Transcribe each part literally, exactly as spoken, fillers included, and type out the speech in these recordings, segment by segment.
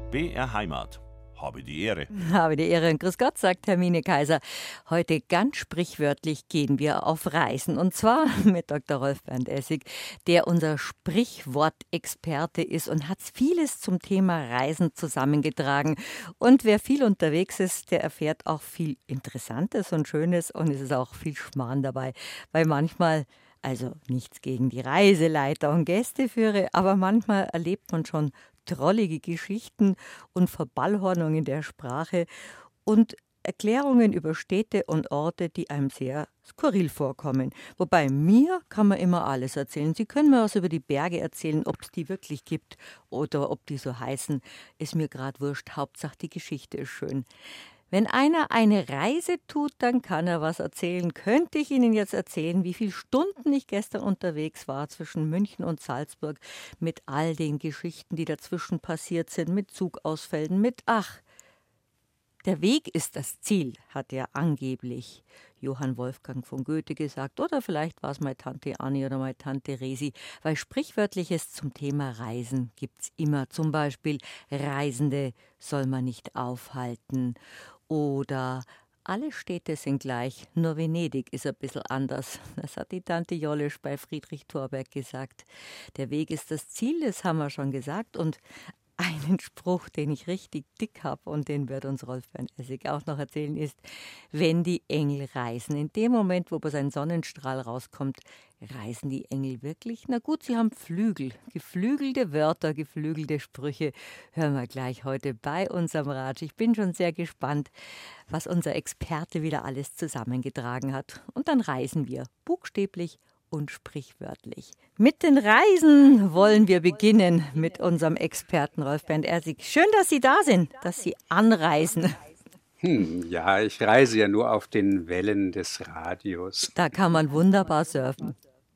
B R Heimat. Habe die Ehre. Habe die Ehre und grüß Gott, sagt Hermine Kaiser. Heute ganz sprichwörtlich gehen wir auf Reisen. Und zwar mit Doktor Rolf Bernd Essig, der unser Sprichwortexperte ist und hat vieles zum Thema Reisen zusammengetragen. Und wer viel unterwegs ist, der erfährt auch viel Interessantes und Schönes. Und es ist auch viel Schmarrn dabei, weil manchmal... Also nichts gegen die Reiseleiter und Gästeführer, aber manchmal erlebt man schon drollige Geschichten und Verballhornungen der Sprache und Erklärungen über Städte und Orte, die einem sehr skurril vorkommen. Wobei mir kann man immer alles erzählen. Sie können mir was über die Berge erzählen, ob es die wirklich gibt oder ob die so heißen. Ist mir gerade wurscht. Hauptsache die Geschichte ist schön. Wenn einer eine Reise tut, dann kann er was erzählen. Könnte ich Ihnen jetzt erzählen, wie viele Stunden ich gestern unterwegs war zwischen München und Salzburg mit all den Geschichten, die dazwischen passiert sind, mit Zugausfällen, mit ach, der Weg ist das Ziel, hat ja angeblich Johann Wolfgang von Goethe gesagt. Oder vielleicht war es meine Tante Annie oder meine Tante Resi. Weil Sprichwörtliches zum Thema Reisen gibt es immer. Zum Beispiel, Reisende soll man nicht aufhalten. Oder alle Städte sind gleich, nur Venedig ist ein bisschen anders. Das hat die Tante Jollisch bei Friedrich Thorberg gesagt. Der Weg ist das Ziel, das haben wir schon gesagt. Und einen Spruch, den ich richtig dick habe und den wird uns Rolf Bernd Essig auch noch erzählen, ist, wenn die Engel reisen. In dem Moment, wo bei sein Sonnenstrahl rauskommt, reisen die Engel wirklich? Na gut, sie haben Flügel, geflügelte Wörter, geflügelte Sprüche. Hören wir gleich heute bei unserem Ratsch. Ich bin schon sehr gespannt, was unser Experte wieder alles zusammengetragen hat. Und dann reisen wir buchstäblich und sprichwörtlich. Mit den Reisen wollen wir beginnen mit unserem Experten Rolf Bernd Essig. Schön, dass Sie da sind, dass Sie anreisen. Hm, ja, ich reise ja nur auf den Wellen des Radios. Da kann man wunderbar surfen.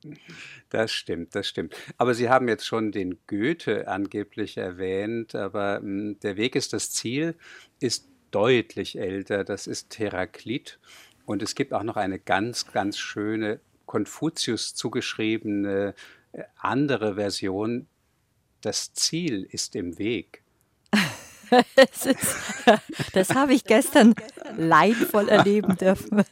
Das stimmt, das stimmt. Aber Sie haben jetzt schon den Goethe angeblich erwähnt, aber mh, der Weg ist das Ziel, ist deutlich älter. Das ist Heraklit. Und es gibt auch noch eine ganz, ganz schöne Konfuzius zugeschriebene äh, andere Version, das Ziel ist im Weg. Das, ist, das habe ich gestern leidvoll erleben dürfen.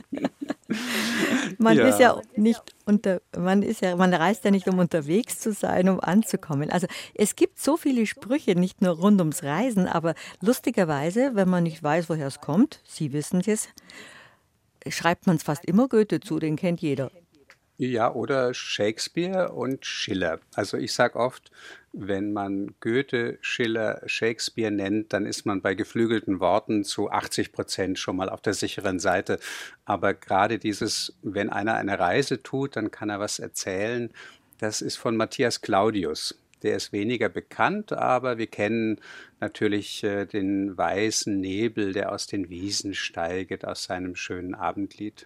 Man Ja. ist ja nicht unter, man ist ja, man reist ja nicht, um unterwegs zu sein, um anzukommen. Also es gibt so viele Sprüche, nicht nur rund ums Reisen, aber lustigerweise, wenn man nicht weiß, woher es kommt, Sie wissen es, schreibt man es fast immer Goethe zu, den kennt jeder. Ja, oder Shakespeare und Schiller. Also ich sage oft, wenn man Goethe, Schiller, Shakespeare nennt, dann ist man bei geflügelten Worten zu achtzig Prozent schon mal auf der sicheren Seite. Aber gerade dieses, wenn einer eine Reise tut, dann kann er was erzählen. Das ist von Matthias Claudius. Der ist weniger bekannt, aber wir kennen natürlich äh, den weißen Nebel, der aus den Wiesen steiget, aus seinem schönen Abendlied.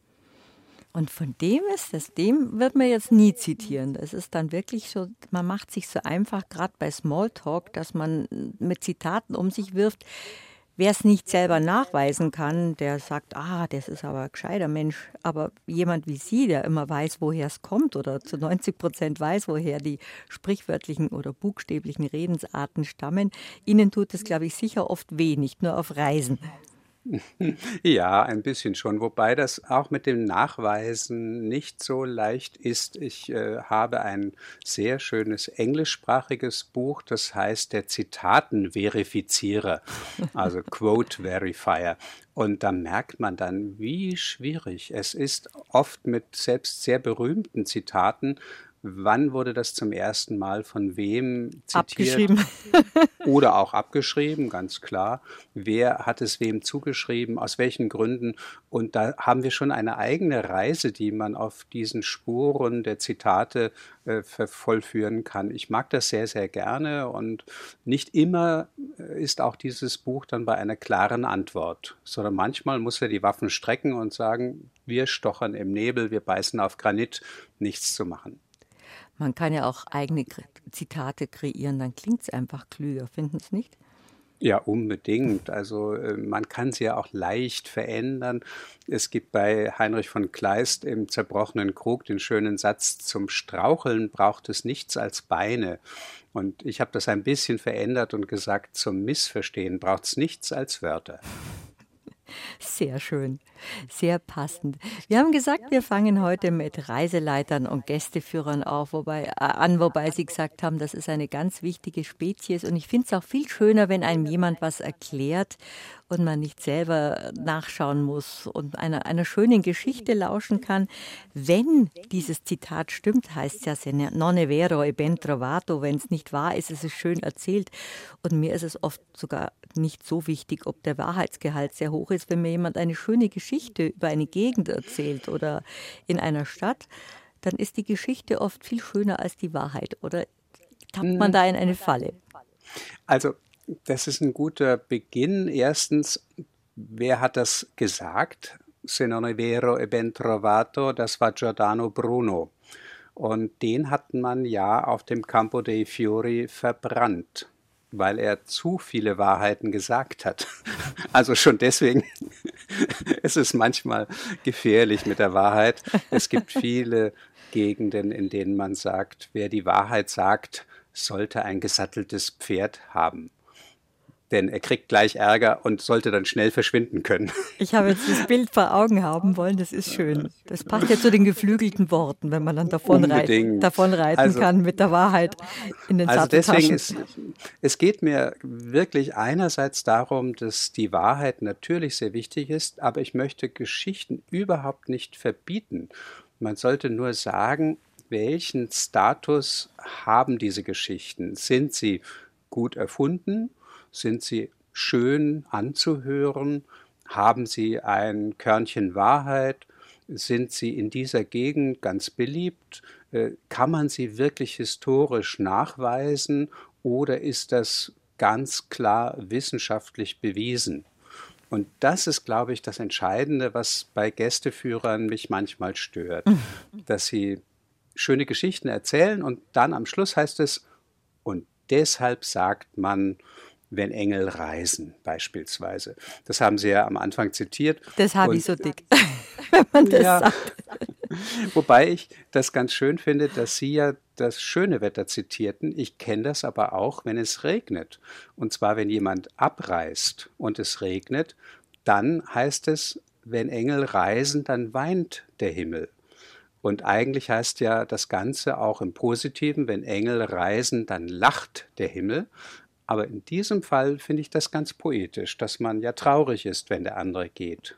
Und von dem ist es, dem wird man jetzt nie zitieren. Das ist dann wirklich so, man macht sich so einfach, gerade bei Smalltalk, dass man mit Zitaten um sich wirft. Wer es nicht selber nachweisen kann, der sagt, ah, das ist aber ein gescheiter Mensch. Aber jemand wie Sie, der immer weiß, woher es kommt oder zu neunzig Prozent weiß, woher die sprichwörtlichen oder buchstäblichen Redensarten stammen, Ihnen tut es, glaube ich, sicher oft weh, nicht nur auf Reisen. Ja, ein bisschen schon, wobei das auch mit dem Nachweisen nicht so leicht ist. Ich äh, habe ein sehr schönes englischsprachiges Buch, das heißt der Zitatenverifizierer, also Quote Verifier. Und da merkt man dann, wie schwierig es ist, oft mit selbst sehr berühmten Zitaten. Wann wurde das zum ersten Mal von wem zitiert? Abgeschrieben. Oder auch abgeschrieben, ganz klar. Wer hat es wem zugeschrieben, aus welchen Gründen? Und da haben wir schon eine eigene Reise, die man auf diesen Spuren der Zitate äh, vollführen kann. Ich mag das sehr, sehr gerne und nicht immer ist auch dieses Buch dann bei einer klaren Antwort, sondern manchmal muss er die Waffen strecken und sagen, wir stochern im Nebel, wir beißen auf Granit, nichts zu machen. Man kann ja auch eigene Zitate kreieren, dann klingt es einfach klüger, finden Sie es nicht? Ja, unbedingt. Also äh, man kann sie ja auch leicht verändern. Es gibt bei Heinrich von Kleist im Zerbrochenen Krug den schönen Satz: Zum Straucheln braucht es nichts als Beine. Und ich habe das ein bisschen verändert und gesagt: Zum Missverstehen braucht es nichts als Wörter. Sehr schön, sehr passend. Wir haben gesagt, wir fangen heute mit Reiseleitern und Gästeführern auf, wobei, äh, an, wobei Sie gesagt haben, das ist eine ganz wichtige Spezies. Und ich finde es auch viel schöner, wenn einem jemand was erklärt und man nicht selber nachschauen muss und einer, einer schönen Geschichte lauschen kann. Wenn dieses Zitat stimmt, heißt es ja, se non è vero e ben trovato. Wenn es nicht wahr ist, ist es schön erzählt. Und mir ist es oft sogar nicht so wichtig, ob der Wahrheitsgehalt sehr hoch ist. Wenn mir jemand eine schöne Geschichte über eine Gegend erzählt oder in einer Stadt, dann ist die Geschichte oft viel schöner als die Wahrheit. Oder tappt man da in eine Falle? Also, das ist ein guter Beginn. Erstens, wer hat das gesagt? Se non è vero e ben trovato, das war Giordano Bruno. Und den hat man ja auf dem Campo dei Fiori verbrannt, weil er zu viele Wahrheiten gesagt hat. Also schon deswegen ist es manchmal gefährlich mit der Wahrheit. Es gibt viele Gegenden, in denen man sagt, wer die Wahrheit sagt, sollte ein gesatteltes Pferd haben. Denn er kriegt gleich Ärger und sollte dann schnell verschwinden können. Ich habe jetzt das Bild vor Augen haben wollen, das ist schön. Das passt ja zu den geflügelten Worten, wenn man dann davonreiten, davonreiten also, kann mit der Wahrheit in den Also deswegen Satteltaschen. ist, es geht mir wirklich einerseits darum, dass die Wahrheit natürlich sehr wichtig ist, aber ich möchte Geschichten überhaupt nicht verbieten. Man sollte nur sagen, welchen Status haben diese Geschichten? Sind sie gut erfunden? Sind sie schön anzuhören? Haben sie ein Körnchen Wahrheit? Sind sie in dieser Gegend ganz beliebt? Kann man sie wirklich historisch nachweisen oder ist das ganz klar wissenschaftlich bewiesen? Und das ist, glaube ich, das Entscheidende, was bei Gästeführern mich manchmal stört, dass sie schöne Geschichten erzählen und dann am Schluss heißt es, und deshalb sagt man, wenn Engel reisen, beispielsweise. Das haben Sie ja am Anfang zitiert. Das habe ich so dick, wenn man das Ja, sagt. wobei ich das ganz schön finde, dass Sie ja das schöne Wetter zitierten. Ich kenne das aber auch, wenn es regnet. Und zwar, wenn jemand abreist und es regnet, dann heißt es, wenn Engel reisen, dann weint der Himmel. Und eigentlich heißt ja das Ganze auch im Positiven, wenn Engel reisen, dann lacht der Himmel. Aber in diesem Fall finde ich das ganz poetisch, dass man ja traurig ist, wenn der andere geht.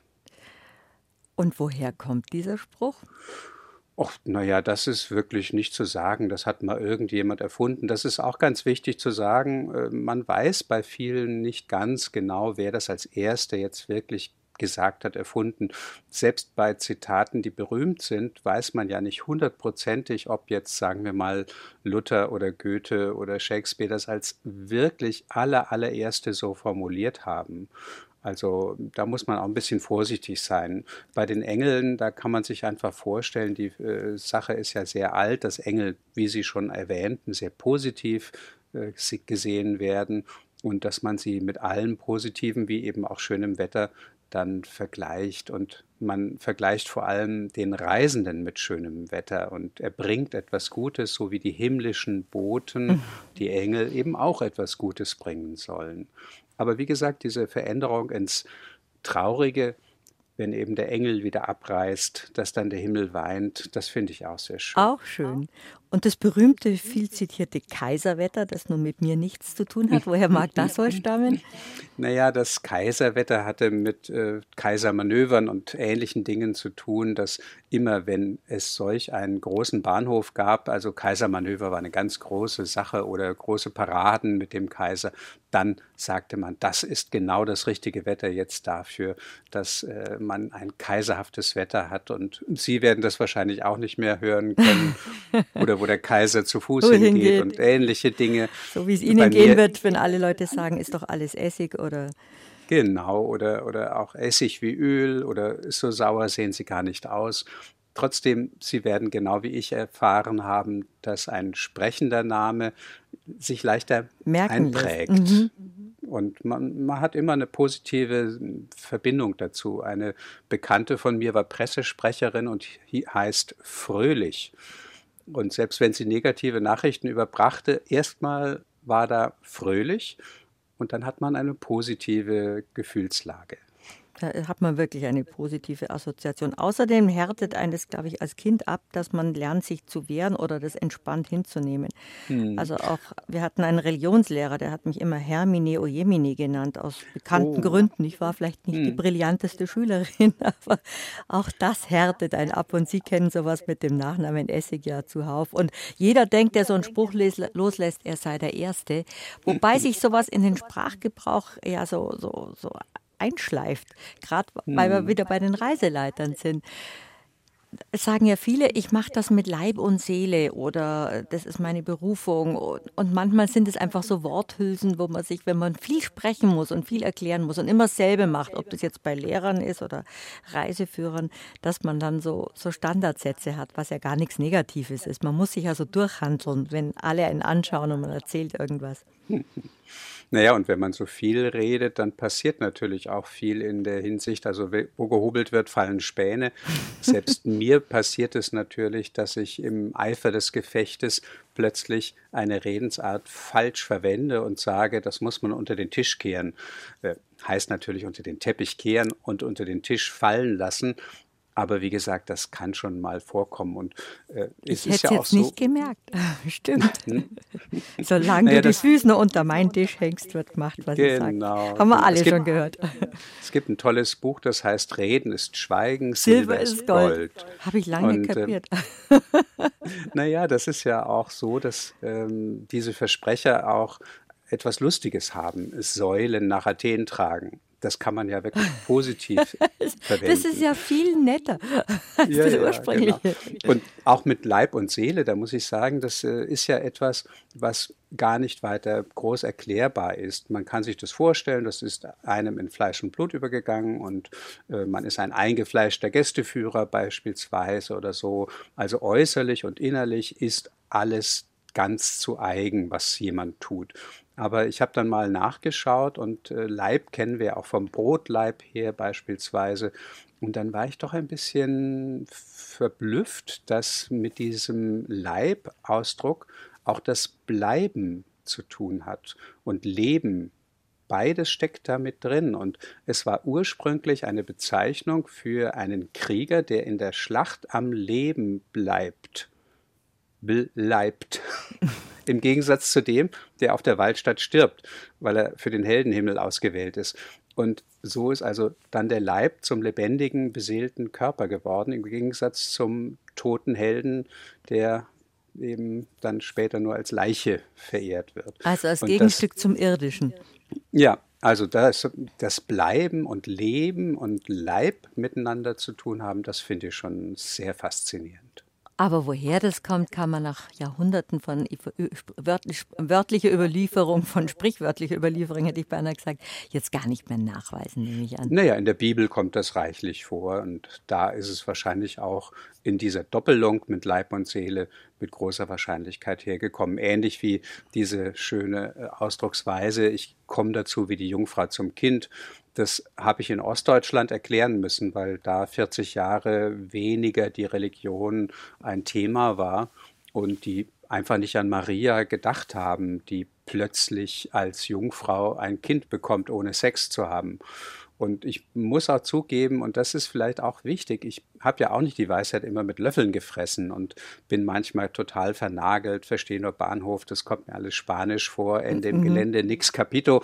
Und woher kommt dieser Spruch? Och, naja, das ist wirklich nicht zu sagen. Das hat mal irgendjemand erfunden. Das ist auch ganz wichtig zu sagen. äh, Man weiß bei vielen nicht ganz genau, wer das als Erster jetzt wirklich gesagt hat, erfunden. Selbst bei Zitaten, die berühmt sind, weiß man ja nicht hundertprozentig, ob jetzt, sagen wir mal, Luther oder Goethe oder Shakespeare das als wirklich aller, allererste so formuliert haben. Also da muss man auch ein bisschen vorsichtig sein. Bei den Engeln, da kann man sich einfach vorstellen, die äh, Sache ist ja sehr alt, dass Engel, wie Sie schon erwähnten, sehr positiv äh, gesehen werden und dass man sie mit allem Positiven, wie eben auch schönem Wetter, dann vergleicht. Und man vergleicht vor allem den Reisenden mit schönem Wetter und er bringt etwas Gutes, so wie die himmlischen Boten, die Engel, eben auch etwas Gutes bringen sollen. Aber wie gesagt, diese Veränderung ins Traurige, wenn eben der Engel wieder abreist, dass dann der Himmel weint, das finde ich auch sehr schön. Auch schön. Und das berühmte, viel zitierte Kaiserwetter, das nun mit mir nichts zu tun hat, woher mag das wohl stammen? Naja, das Kaiserwetter hatte mit äh, Kaisermanövern und ähnlichen Dingen zu tun, dass immer, wenn es solch einen großen Bahnhof gab, also Kaisermanöver war eine ganz große Sache oder große Paraden mit dem Kaiser, dann sagte man, das ist genau das richtige Wetter jetzt dafür, dass äh, man ein kaiserhaftes Wetter hat. Und Sie werden das wahrscheinlich auch nicht mehr hören können. Oder wo der Kaiser zu Fuß Wo hingeht hingeht. und ähnliche Dinge. So wie es Bei Ihnen gehen mir- wird, wenn alle Leute sagen, ist doch alles Essig oder Genau, oder, oder auch Essig wie Öl oder so sauer sehen sie gar nicht aus. Trotzdem, Sie werden genau wie ich erfahren haben, dass ein sprechender Name sich leichter merken lässt. einprägt. Mhm. Und man, man hat immer eine positive Verbindung dazu. Eine Bekannte von mir war Pressesprecherin und heißt Fröhlich. Und selbst wenn sie negative Nachrichten überbrachte, erstmal war da fröhlich und dann hat man eine positive Gefühlslage. Da hat man wirklich eine positive Assoziation. Außerdem härtet eines, glaube ich, als Kind ab, dass man lernt, sich zu wehren oder das entspannt hinzunehmen. Hm. Also auch, wir hatten einen Religionslehrer, der hat mich immer Hermine Ojemine genannt, aus bekannten oh. Gründen. Ich war vielleicht nicht hm. die brillanteste Schülerin, aber auch das härtet einen ab. Und Sie kennen sowas mit dem Nachnamen Essig ja zuhauf. Und jeder denkt, der so einen Spruch loslässt, er sei der Erste. Wobei sich sowas in den Sprachgebrauch ja so, so, so einschleift, gerade weil wir wieder bei den Reiseleitern sind. Es sagen ja viele, ich mache das mit Leib und Seele oder das ist meine Berufung. Und manchmal sind es einfach so Worthülsen, wo man sich, wenn man viel sprechen muss und viel erklären muss und immer dasselbe macht, ob das jetzt bei Lehrern ist oder Reiseführern, dass man dann so, so Standardsätze hat, was ja gar nichts Negatives ist. Man muss sich also durchhandeln, wenn alle einen anschauen und man erzählt irgendwas. Naja, und wenn man so viel redet, dann passiert natürlich auch viel in der Hinsicht, also wo gehobelt wird, fallen Späne. Selbst mir passiert es natürlich, dass ich im Eifer des Gefechtes plötzlich eine Redensart falsch verwende und sage, das muss man unter den Tisch kehren. Äh, heißt natürlich unter den Teppich kehren und unter den Tisch fallen lassen. Aber wie gesagt, das kann schon mal vorkommen. Und, äh, es ich ist hätte es ja jetzt auch so, nicht gemerkt. Stimmt. Hm? Solange naja, du die Füße noch unter meinen Tisch hängst, wird gemacht, was genau, ich sage. Haben wir alle es gibt, schon gehört. Es gibt ein tolles Buch, das heißt Reden ist Schweigen, Silber, Silber ist Gold. Gold. Habe ich lange Und, kapiert. Äh, naja, das ist ja auch so, dass ähm, diese Versprecher auch etwas Lustiges haben. Säulen nach Athen tragen. Das kann man ja wirklich positiv verwenden. Das ist ja viel netter als ja, das ja, ursprüngliche. Genau. Und auch mit Leib und Seele, da muss ich sagen, das äh, ist ja etwas, was gar nicht weiter groß erklärbar ist. Man kann sich das vorstellen, das ist einem in Fleisch und Blut übergegangen und äh, man ist ein eingefleischter Gästeführer beispielsweise oder so. Also äußerlich und innerlich ist alles ganz zu eigen, was jemand tut. Aber ich habe dann mal nachgeschaut und äh, Leib kennen wir auch vom Brotleib her beispielsweise. Und dann war ich doch ein bisschen verblüfft, dass mit diesem Leib-Ausdruck auch das Bleiben zu tun hat und Leben. Beides steckt da mit drin. Und es war ursprünglich eine Bezeichnung für einen Krieger, der in der Schlacht am Leben bleibt. Bleibt. Im Gegensatz zu dem, der auf der Waldstatt stirbt, weil er für den Heldenhimmel ausgewählt ist. Und so ist also dann der Leib zum lebendigen, beseelten Körper geworden, im Gegensatz zum toten Helden, der eben dann später nur als Leiche verehrt wird. Also als und Gegenstück das, zum Irdischen. Ja, also das, das Bleiben und Leben und Leib miteinander zu tun haben, das finde ich schon sehr faszinierend. Aber woher das kommt, kann man nach Jahrhunderten von wörtlich, wörtlicher Überlieferung, von sprichwörtlicher Überlieferung, hätte ich beinahe gesagt, jetzt gar nicht mehr nachweisen, nehme ich an. Naja, in der Bibel kommt das reichlich vor und da ist es wahrscheinlich auch in dieser Doppelung mit Leib und Seele mit großer Wahrscheinlichkeit hergekommen. Ähnlich wie diese schöne Ausdrucksweise, ich komme dazu wie die Jungfrau zum Kind. Das habe ich in Ostdeutschland erklären müssen, weil da vierzig Jahre weniger die Religion ein Thema war und die einfach nicht an Maria gedacht haben, die plötzlich als Jungfrau ein Kind bekommt, ohne Sex zu haben. Und ich muss auch zugeben, und das ist vielleicht auch wichtig, ich habe ja auch nicht die Weisheit immer mit Löffeln gefressen und bin manchmal total vernagelt, verstehe nur Bahnhof, das kommt mir alles Spanisch vor, Ende im mhm. Gelände, nix Capito.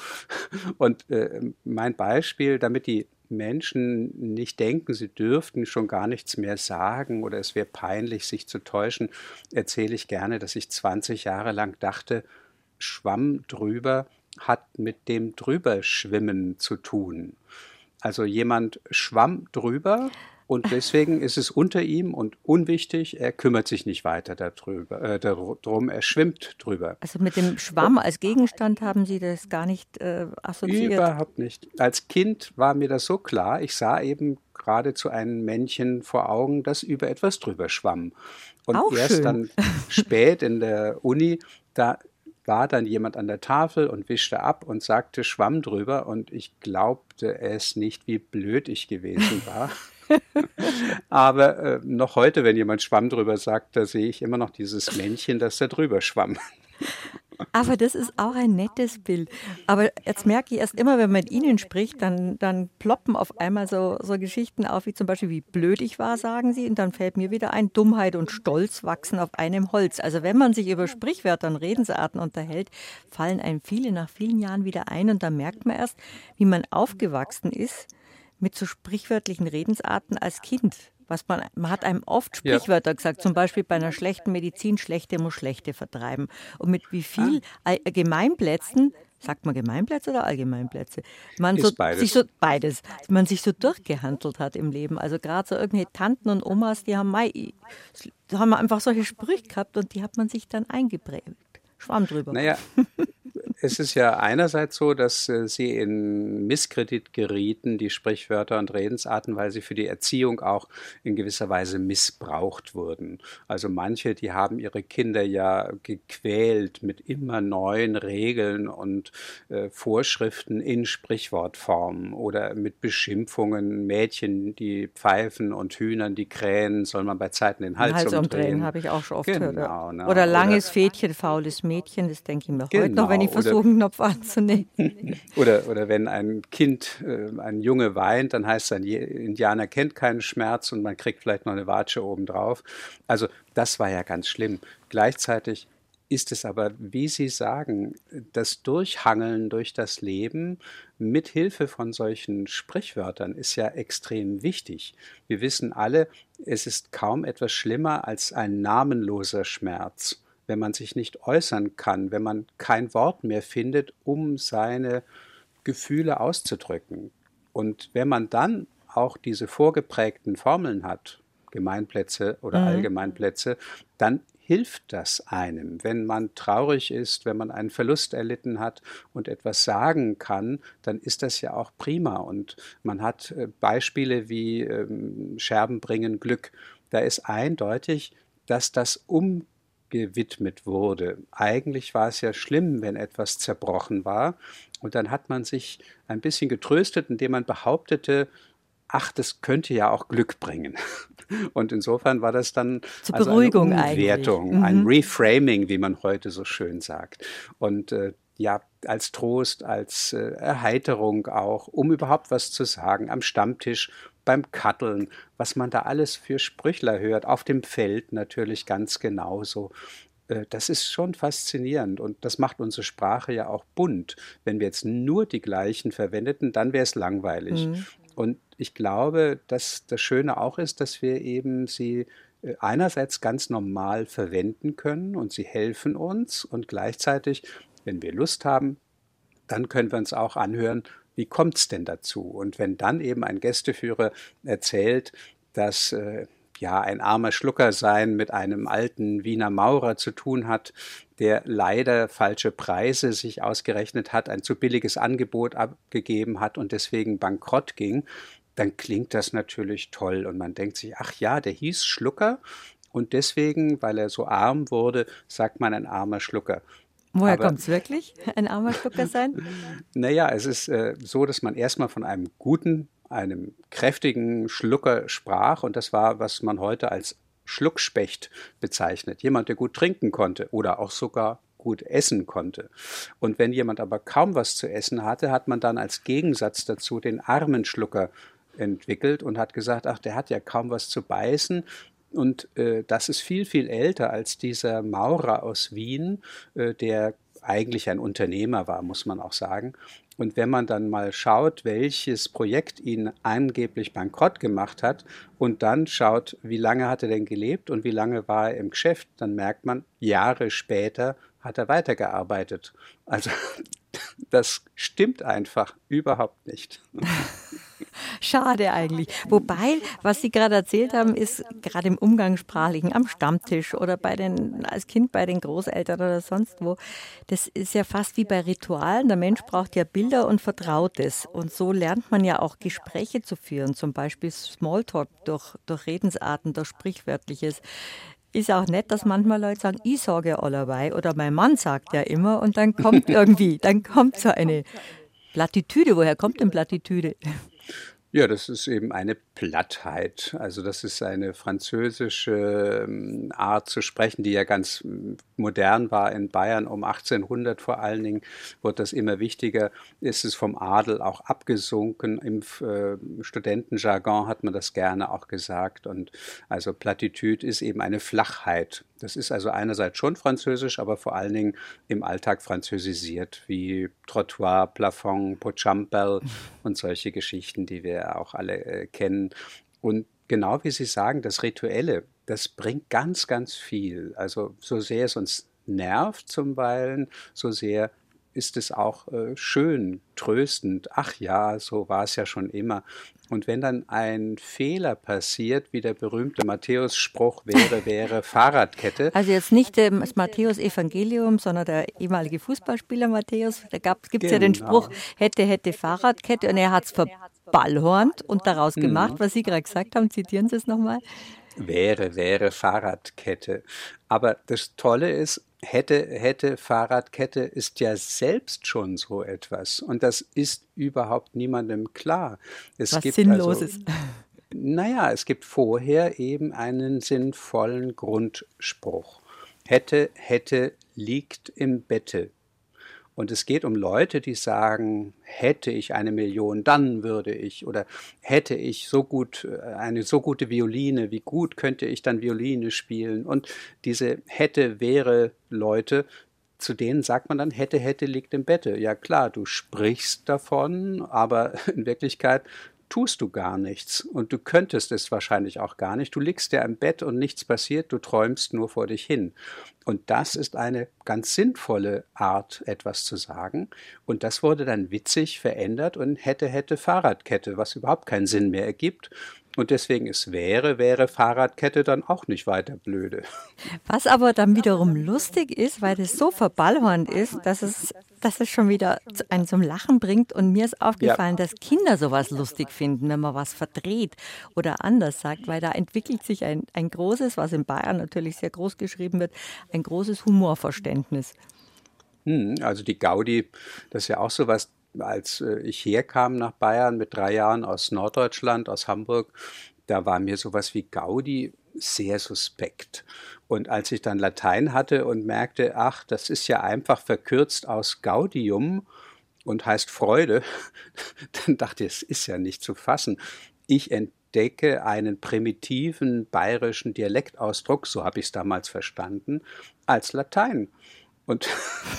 Und äh, mein Beispiel, damit die Menschen nicht denken, sie dürften schon gar nichts mehr sagen oder es wäre peinlich, sich zu täuschen, erzähle ich gerne, dass ich zwanzig Jahre lang dachte, Schwamm drüber hat mit dem Drüberschwimmen zu tun. Also jemand schwamm drüber und deswegen ist es unter ihm und unwichtig, er kümmert sich nicht weiter darüber, äh, darum, er schwimmt drüber. Also mit dem Schwamm als Gegenstand haben Sie das gar nicht äh, assoziiert? Überhaupt nicht. Als Kind war mir das so klar, ich sah eben geradezu ein Männchen vor Augen, das über etwas drüber schwamm. Und Auch erst schön. Dann spät in der Uni, da war dann jemand an der Tafel und wischte ab und sagte Schwamm drüber und ich glaubte es nicht, wie blöd ich gewesen war. Aber äh, noch heute, wenn jemand Schwamm drüber sagt, da sehe ich immer noch dieses Männchen, das da drüber schwamm. Aber das ist auch ein nettes Bild. Aber jetzt merke ich erst immer, wenn man mit Ihnen spricht, dann, dann ploppen auf einmal so, so Geschichten auf, wie zum Beispiel, wie blöd ich war, sagen Sie. Und dann fällt mir wieder ein, Dummheit und Stolz wachsen auf einem Holz. Also wenn man sich über Sprichwörter und Redensarten unterhält, fallen einem viele nach vielen Jahren wieder ein. Und dann merkt man erst, wie man aufgewachsen ist mit so sprichwörtlichen Redensarten als Kind. Was man, man hat einem oft Sprichwörter ja. gesagt, zum Beispiel bei einer schlechten Medizin, Schlechte muss Schlechte vertreiben. Und mit wie viel ah. Gemeinplätzen, sagt man Gemeinplätze oder Allgemeinplätze? Man so, beides. Sich so, beides. Man sich so durchgehandelt hat im Leben. Also gerade so irgendwelche Tanten und Omas, die haben, mei, die haben einfach solche Sprüche gehabt und die hat man sich dann eingeprägt. Schwamm drüber. Naja, es ist ja einerseits so, dass äh, sie in Misskredit gerieten, die Sprichwörter und Redensarten, weil sie für die Erziehung auch in gewisser Weise missbraucht wurden. Also manche, die haben ihre Kinder ja gequält mit immer neuen Regeln und äh, Vorschriften in Sprichwortform oder mit Beschimpfungen. Mädchen, die pfeifen und Hühnern, die krähen, soll man bei Zeiten den Hals, Hals umdrehen. umdrehen, habe ich auch schon oft genau, gehört. Ne? Oder langes Fädchen, faules Mädchen, das denke ich mir genau, heute noch, wenn ich versuche, einen Knopf anzunehmen. oder, oder wenn ein Kind, äh, ein Junge weint, dann heißt es, ein Indianer kennt keinen Schmerz und man kriegt vielleicht noch eine Watsche obendrauf. Also das war ja ganz schlimm. Gleichzeitig ist es aber, wie Sie sagen, das Durchhangeln durch das Leben mit Hilfe von solchen Sprichwörtern ist ja extrem wichtig. Wir wissen alle, es ist kaum etwas schlimmer als ein namenloser Schmerz, wenn man sich nicht äußern kann, wenn man kein Wort mehr findet, um seine Gefühle auszudrücken. Und wenn man dann auch diese vorgeprägten Formeln hat, Gemeinplätze oder mhm. Allgemeinplätze, dann hilft das einem. Wenn man traurig ist, wenn man einen Verlust erlitten hat und etwas sagen kann, dann ist das ja auch prima. Und man hat Beispiele wie ähm, Scherben bringen Glück. Da ist eindeutig, dass das um gewidmet wurde. Eigentlich war es ja schlimm, wenn etwas zerbrochen war. Und dann hat man sich ein bisschen getröstet, indem man behauptete, ach, das könnte ja auch Glück bringen. Und insofern war das dann Zur also Beruhigung eine Umwertung, mhm. ein Reframing, wie man heute so schön sagt. Und äh, ja, als Trost, als äh, Erheiterung auch, um überhaupt was zu sagen, am Stammtisch, beim Katteln, was man da alles für Sprüchler hört, auf dem Feld natürlich ganz genauso. Das ist schon faszinierend und das macht unsere Sprache ja auch bunt. Wenn wir jetzt nur die gleichen verwendeten, dann wäre es langweilig. Mhm. Und ich glaube, dass das Schöne auch ist, dass wir eben sie einerseits ganz normal verwenden können und sie helfen uns und gleichzeitig, wenn wir Lust haben, dann können wir uns auch anhören, wie kommt es denn dazu? Und wenn dann eben ein Gästeführer erzählt, dass äh, ja ein armer Schlucker sein mit einem alten Wiener Maurer zu tun hat, der leider falsche Preise sich ausgerechnet hat, ein zu billiges Angebot abgegeben hat und deswegen bankrott ging, dann klingt das natürlich toll. Und man denkt sich, ach ja, der hieß Schlucker und deswegen, weil er so arm wurde, sagt man ein armer Schlucker. Woher kommt es wirklich, ein armer Schlucker sein? Naja, es ist äh, so, dass man erstmal von einem guten, einem kräftigen Schlucker sprach und das war, was man heute als Schluckspecht bezeichnet. Jemand, der gut trinken konnte oder auch sogar gut essen konnte. Und wenn jemand aber kaum was zu essen hatte, hat man dann als Gegensatz dazu den armen Schlucker entwickelt und hat gesagt, ach, der hat ja kaum was zu beißen. Und äh, das ist viel, viel älter als dieser Maurer aus Wien, äh, der eigentlich ein Unternehmer war, muss man auch sagen. Und wenn man dann mal schaut, welches Projekt ihn angeblich bankrott gemacht hat und dann schaut, wie lange hat er denn gelebt und wie lange war er im Geschäft, dann merkt man, Jahre später hat er weitergearbeitet. Also das stimmt einfach überhaupt nicht. Schade eigentlich. Wobei, was Sie gerade erzählt haben, ist gerade im Umgangssprachlichen, am Stammtisch oder bei den, als Kind bei den Großeltern oder sonst wo, das ist ja fast wie bei Ritualen. Der Mensch braucht ja Bilder und Vertrautes. Und so lernt man ja auch Gespräche zu führen, zum Beispiel Smalltalk durch, durch Redensarten, durch Sprichwörtliches. ist auch nett, dass manchmal Leute sagen, ich sage ja allerweil oder mein Mann sagt ja immer und dann kommt irgendwie, dann kommt so eine Plattitüde. Woher kommt denn Plattitüde? Ja, das ist eben eine Plattheit. Also das ist eine französische ähm, Art zu sprechen, die ja ganz ähm, modern war in Bayern um achtzehnhundert vor allen Dingen, wurde das immer wichtiger, ist es vom Adel auch abgesunken. Im äh, Studentenjargon hat man das gerne auch gesagt. Und also Plattitüde ist eben eine Flachheit. Das ist also einerseits schon französisch, aber vor allen Dingen im Alltag französisiert, wie Trottoir, Plafond, Pochampel und solche Geschichten, die wir auch alle äh, kennen. Und genau wie Sie sagen, das Rituelle, das bringt ganz, ganz viel. Also so sehr es uns nervt zuweilen, so sehr ist es auch äh, schön, tröstend. Ach ja, so war es ja schon immer. Und wenn dann ein Fehler passiert, wie der berühmte Matthäus-Spruch wäre, wäre Fahrradkette. Also jetzt nicht das Matthäus-Evangelium, sondern der ehemalige Fußballspieler Matthäus. Da gibt es ja den Spruch, hätte, hätte Fahrradkette und er hat es verballhornt und daraus gemacht, was Sie gerade gesagt haben. Zitieren Sie es nochmal. Wäre, wäre Fahrradkette. Aber das Tolle ist, hätte, hätte Fahrradkette ist ja selbst schon so etwas. Und das ist überhaupt niemandem klar. Es Was gibt Sinnloses. Also, naja, es gibt vorher eben einen sinnvollen Grundspruch. Hätte, hätte, liegt im Bette. Und es geht um Leute, die sagen, hätte ich eine Million, dann würde ich, oder hätte ich so gut, eine so gute Violine, wie gut könnte ich dann Violine spielen? Und diese hätte, wäre Leute, zu denen sagt man dann, hätte, hätte, liegt im Bette. Ja klar, du sprichst davon, aber in Wirklichkeit tust du gar nichts und du könntest es wahrscheinlich auch gar nicht. Du liegst ja im Bett und nichts passiert, du träumst nur vor dich hin. Und das ist eine ganz sinnvolle Art, etwas zu sagen. Und das wurde dann witzig verändert und hätte, hätte Fahrradkette, was überhaupt keinen Sinn mehr ergibt. Und deswegen ist wäre, wäre Fahrradkette dann auch nicht weiter blöde. Was aber dann wiederum lustig ist, weil das so verballhornt ist, dass es, dass es schon wieder einen zum Lachen bringt. Und mir ist aufgefallen, ja, dass Kinder sowas lustig finden, wenn man was verdreht oder anders sagt, weil da entwickelt sich ein, ein großes, was in Bayern natürlich sehr groß geschrieben wird, ein großes Humorverständnis. Hm, also die Gaudi, das ist ja auch sowas. Als ich herkam nach Bayern mit drei Jahren aus Norddeutschland, aus Hamburg, da war mir sowas wie Gaudi sehr suspekt. Und als ich dann Latein hatte und merkte, ach, das ist ja einfach verkürzt aus Gaudium und heißt Freude, dann dachte ich, es ist ja nicht zu fassen. Ich entdecke einen primitiven bayerischen Dialektausdruck, so habe ich es damals verstanden, als Latein. Und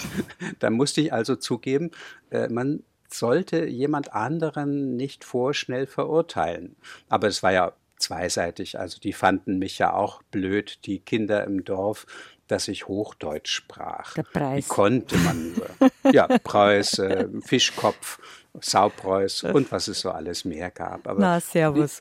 da musste ich also zugeben, äh, man sollte jemand anderen nicht vorschnell verurteilen. Aber es war ja zweiseitig. Also die fanden mich ja auch blöd, die Kinder im Dorf, dass ich Hochdeutsch sprach. Der Preis. Wie konnte man nur? Ja, Preuß, äh, Fischkopf, Saupreuß und was es so alles mehr gab. Aber na, servus.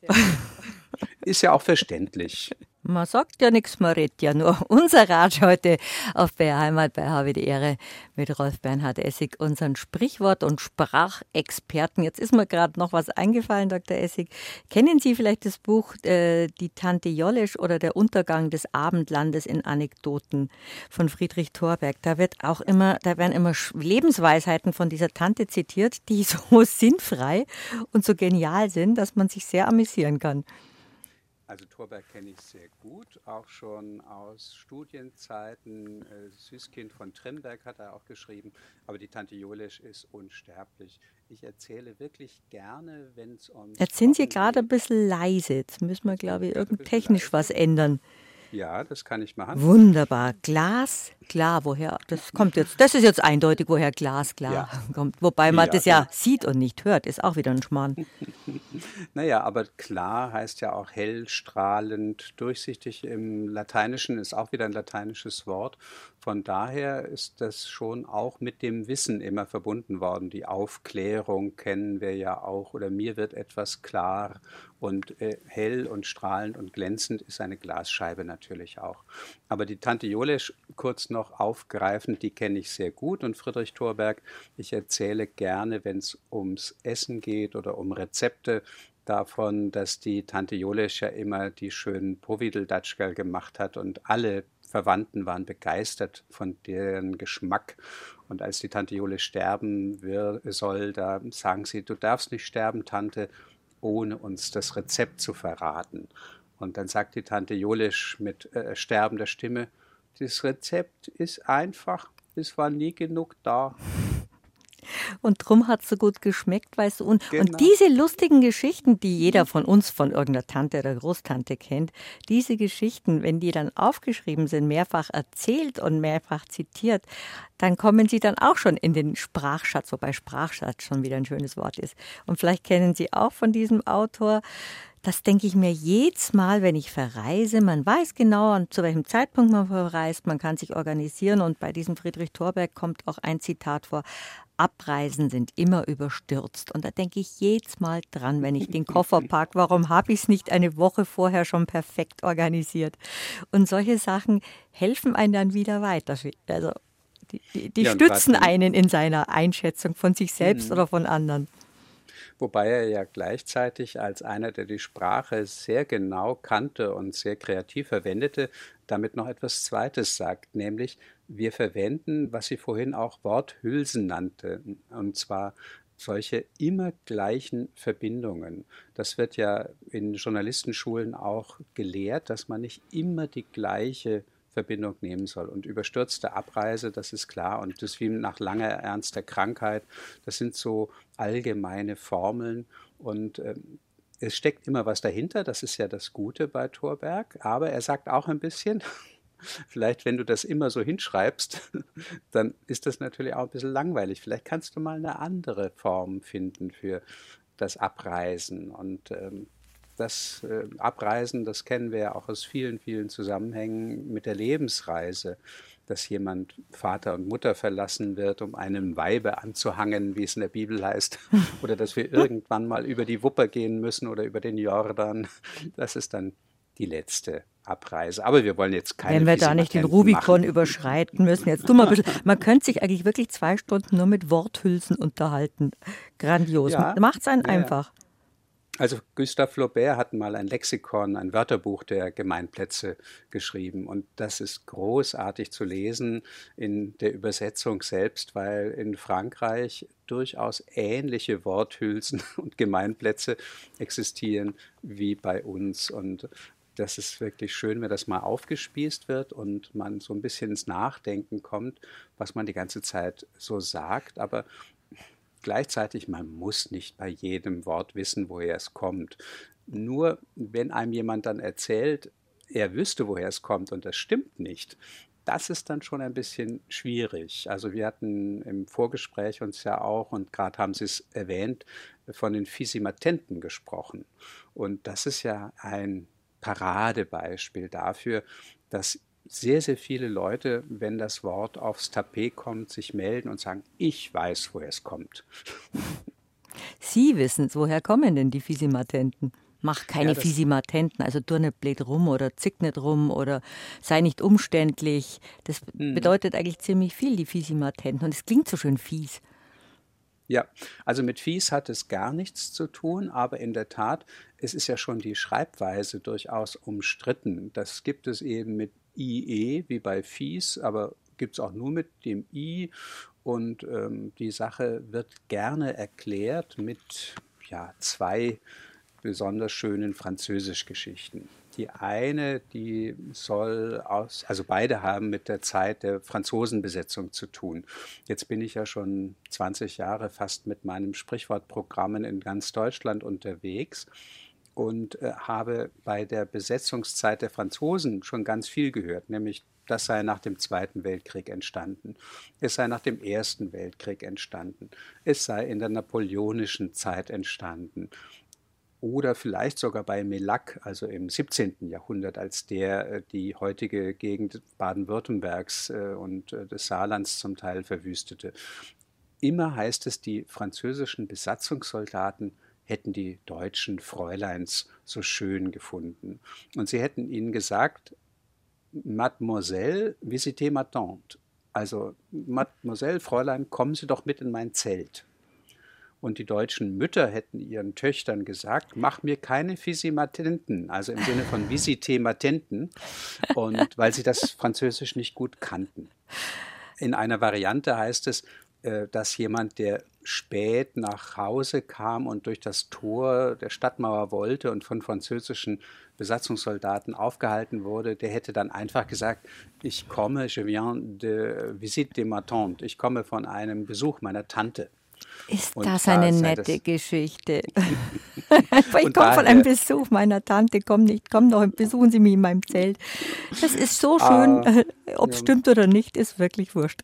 Ist ja auch verständlich. Man sagt ja nichts, man redet ja nur. Unser Ratsch heute auf B R Heimat bei Habe die Ehre mit Rolf Bernhard Essig, unseren Sprichwort- und Sprachexperten. Jetzt ist mir gerade noch was eingefallen, Doktor Essig. Kennen Sie vielleicht das Buch äh, Die Tante Jollesch oder Der Untergang des Abendlandes in Anekdoten von Friedrich Thorberg? Da wird auch immer, da werden immer Lebensweisheiten von dieser Tante zitiert, die so sinnfrei und so genial sind, dass man sich sehr amüsieren kann. Also Thorberg kenne ich sehr gut, auch schon aus Studienzeiten. Süßkind von Trimberg hat er auch geschrieben, aber die Tante Jollesch ist unsterblich. Ich erzähle wirklich gerne, wenn es um... Jetzt sind Sie gerade ein bisschen leise, jetzt müssen wir, glaube ich, irgend technisch was ändern. Ja, das kann ich machen. Wunderbar. Glas, klar, woher, das kommt jetzt, das ist jetzt eindeutig, woher Glas, klar ja. kommt. Wobei man ja, das ja, ja sieht und nicht hört, ist auch wieder ein Schmarrn. Naja, aber klar heißt ja auch hell, strahlend, durchsichtig. Im Lateinischen ist auch wieder ein lateinisches Wort. Von daher ist das schon auch mit dem Wissen immer verbunden worden. Die Aufklärung kennen wir ja auch, oder mir wird etwas klar. Und äh, hell und strahlend und glänzend ist eine Glasscheibe natürlich auch. Aber die Tante Jollesch, kurz noch aufgreifend, die kenne ich sehr gut. Und Friedrich Thorberg, ich erzähle gerne, wenn es ums Essen geht oder um Rezepte, davon, dass die Tante Jolisch ja immer die schönen Povidel-Datschgerl gemacht hat und alle Verwandten waren begeistert von deren Geschmack. Und als die Tante Jolisch sterben wir, soll, da sagen sie, du darfst nicht sterben, Tante, ohne uns das Rezept zu verraten. Und dann sagt die Tante Jolisch mit äh, sterbender Stimme, das Rezept ist einfach, es war nie genug da. Und drum hat es so gut geschmeckt, weißt du. Und, Genau. und diese lustigen Geschichten, die jeder von uns von irgendeiner Tante oder Großtante kennt, diese Geschichten, wenn die dann aufgeschrieben sind, mehrfach erzählt und mehrfach zitiert, dann kommen sie dann auch schon in den Sprachschatz, wobei Sprachschatz schon wieder ein schönes Wort ist. Und vielleicht kennen Sie auch von diesem Autor. Das denke ich mir jedes Mal, wenn ich verreise. Man weiß genau, zu welchem Zeitpunkt man verreist. Man kann sich organisieren. Und bei diesem Friedrich Thorberg kommt auch ein Zitat vor. Abreisen sind immer überstürzt. Und da denke ich jedes Mal dran, wenn ich den Koffer packe. Warum habe ich es nicht eine Woche vorher schon perfekt organisiert? Und solche Sachen helfen einem dann wieder weiter. Also die, die, die Ja, stützen grad, einen in seiner Einschätzung von sich selbst oder von anderen. Wobei er ja gleichzeitig als einer, der die Sprache sehr genau kannte und sehr kreativ verwendete, damit noch etwas Zweites sagt, nämlich wir verwenden, was sie vorhin auch Worthülsen nannte, und zwar solche immer gleichen Verbindungen. Das wird ja in Journalistenschulen auch gelehrt, dass man nicht immer die gleiche Verbindung nehmen soll. Und überstürzte Abreise, das ist klar. Und das wie nach langer, ernster Krankheit, das sind so allgemeine Formeln. Und ähm, es steckt immer was dahinter, das ist ja das Gute bei Thorberg. Aber er sagt auch ein bisschen, vielleicht wenn du das immer so hinschreibst, dann ist das natürlich auch ein bisschen langweilig. Vielleicht kannst du mal eine andere Form finden für das Abreisen. Und ähm, Das äh, Abreisen, das kennen wir ja auch aus vielen, vielen Zusammenhängen mit der Lebensreise, dass jemand Vater und Mutter verlassen wird, um einem Weibe anzuhangen, wie es in der Bibel heißt, oder dass wir irgendwann mal über die Wupper gehen müssen oder über den Jordan. Das ist dann die letzte Abreise. Aber wir wollen jetzt keine Wenn wir da nicht den Rubikon machen. Überschreiten müssen. Jetzt tu mal ein bisschen. Man könnte sich eigentlich wirklich zwei Stunden nur mit Worthülsen unterhalten. Grandios. Ja, macht es einen ja, einfach. Also Gustave Flaubert hat mal ein Lexikon, ein Wörterbuch der Gemeinplätze geschrieben. Und das ist großartig zu lesen in der Übersetzung selbst, weil in Frankreich durchaus ähnliche Worthülsen und Gemeinplätze existieren wie bei uns. Und das ist wirklich schön, wenn das mal aufgespießt wird und man so ein bisschen ins Nachdenken kommt, was man die ganze Zeit so sagt. Aber gleichzeitig, man muss nicht bei jedem Wort wissen, woher es kommt. Nur wenn einem jemand dann erzählt, er wüsste, woher es kommt und das stimmt nicht, das ist dann schon ein bisschen schwierig. Also wir hatten im Vorgespräch uns ja auch, und gerade haben Sie es erwähnt, von den Fisimatenten gesprochen. Und das ist ja ein Paradebeispiel dafür, dass sehr, sehr viele Leute, wenn das Wort aufs Tapet kommt, sich melden und sagen, ich weiß, woher es kommt. Sie wissen es, woher kommen denn die Fisimatenten? Mach keine ja, Fisimatenten, also tu nicht blöd rum oder zick nicht rum oder sei nicht umständlich. Das hm. bedeutet eigentlich ziemlich viel, die Fisimatenten. Und es klingt so schön fies. Ja, also mit fies hat es gar nichts zu tun, aber in der Tat, es ist ja schon die Schreibweise durchaus umstritten. Das gibt es eben mit I E wie bei fies, aber gibt es auch nur mit dem I. Und ähm, die Sache wird gerne erklärt mit ja, zwei besonders schönen Französischgeschichten. Die eine, die soll aus, also beide haben mit der Zeit der Franzosenbesetzung zu tun. Jetzt bin ich ja schon zwanzig Jahre fast mit meinem Sprichwortprogrammen in ganz Deutschland unterwegs und äh, habe bei der Besetzungszeit der Franzosen schon ganz viel gehört, nämlich das sei nach dem Zweiten Weltkrieg entstanden, es sei nach dem Ersten Weltkrieg entstanden, es sei in der napoleonischen Zeit entstanden. Oder vielleicht sogar bei Mélac, also im siebzehnten Jahrhundert, als der die heutige Gegend Baden-Württembergs und des Saarlands zum Teil verwüstete. Immer heißt es, die französischen Besatzungssoldaten hätten die deutschen Fräuleins so schön gefunden. Und sie hätten ihnen gesagt, Mademoiselle, visitez ma tante. Also, Mademoiselle, Fräulein, kommen Sie doch mit in mein Zelt. Und die deutschen Mütter hätten ihren Töchtern gesagt, mach mir keine Fisimatenten, also im Sinne von Visitematenten, und weil sie das Französisch nicht gut kannten. In einer Variante heißt es, äh, dass jemand, der spät nach Hause kam und durch das Tor der Stadtmauer wollte und von französischen Besatzungssoldaten aufgehalten wurde, der hätte dann einfach gesagt, ich komme, je viens de visite de ma tante, ich komme von einem Besuch meiner Tante. Ist Und das da eine sei nette das, Geschichte? Ich und komme von einem daher, Besuch meiner Tante, komm nicht, komm doch, besuchen Sie mich in meinem Zelt. Das ist so schön, äh, ob es ja, stimmt oder nicht, ist wirklich wurscht.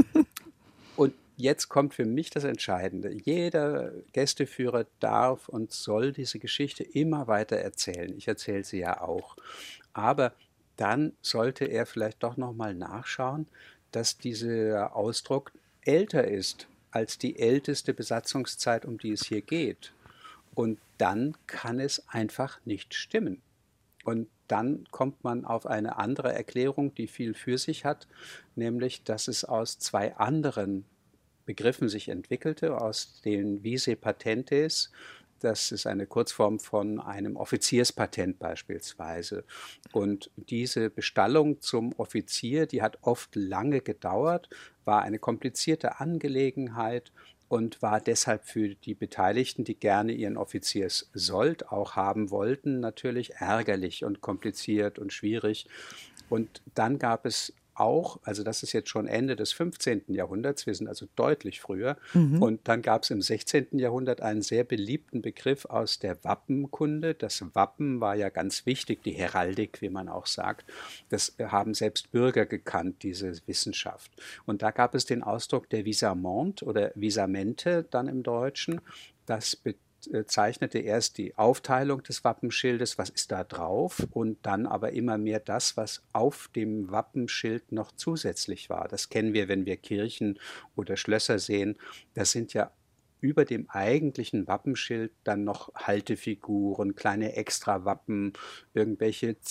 und jetzt kommt für mich das Entscheidende. Jeder Gästeführer darf und soll diese Geschichte immer weiter erzählen. Ich erzähle sie ja auch. Aber dann sollte er vielleicht doch nochmal nachschauen, dass dieser Ausdruck älter ist als die älteste Besatzungszeit, um die es hier geht. Und dann kann es einfach nicht stimmen. Und dann kommt man auf eine andere Erklärung, die viel für sich hat, nämlich, dass es aus zwei anderen Begriffen sich entwickelte, aus den Vise Patentes. Das ist eine Kurzform von einem Offizierspatent beispielsweise. Und diese Bestallung zum Offizier, die hat oft lange gedauert, war eine komplizierte Angelegenheit und war deshalb für die Beteiligten, die gerne ihren Offizierssold auch haben wollten, natürlich ärgerlich und kompliziert und schwierig. Und dann gab es auch, also das ist jetzt schon Ende des fünfzehnten Jahrhunderts, wir sind also deutlich früher, Mhm. und dann gab es im sechzehnten Jahrhundert einen sehr beliebten Begriff aus der Wappenkunde. Das Wappen war ja ganz wichtig, die Heraldik, wie man auch sagt. Das haben selbst Bürger gekannt, diese Wissenschaft. Und da gab es den Ausdruck der Visament oder Visamente dann im Deutschen. Das bedeutet, zeichnete erst die Aufteilung des Wappenschildes, was ist da drauf, und dann aber immer mehr das, was auf dem Wappenschild noch zusätzlich war. Das kennen wir, wenn wir Kirchen oder Schlösser sehen. Das sind ja über dem eigentlichen Wappenschild dann noch Haltefiguren, kleine Extrawappen, irgendwelche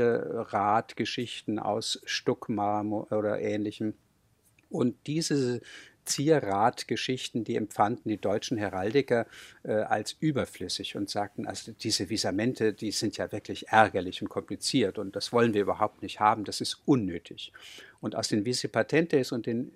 Zierradgeschichten aus Stuckmarmor oder ähnlichem. Und diese Zierradgeschichten, die empfanden die deutschen Heraldiker äh, als überflüssig und sagten, also diese Visamente, die sind ja wirklich ärgerlich und kompliziert und das wollen wir überhaupt nicht haben, das ist unnötig. Und aus den Vise Patentes und den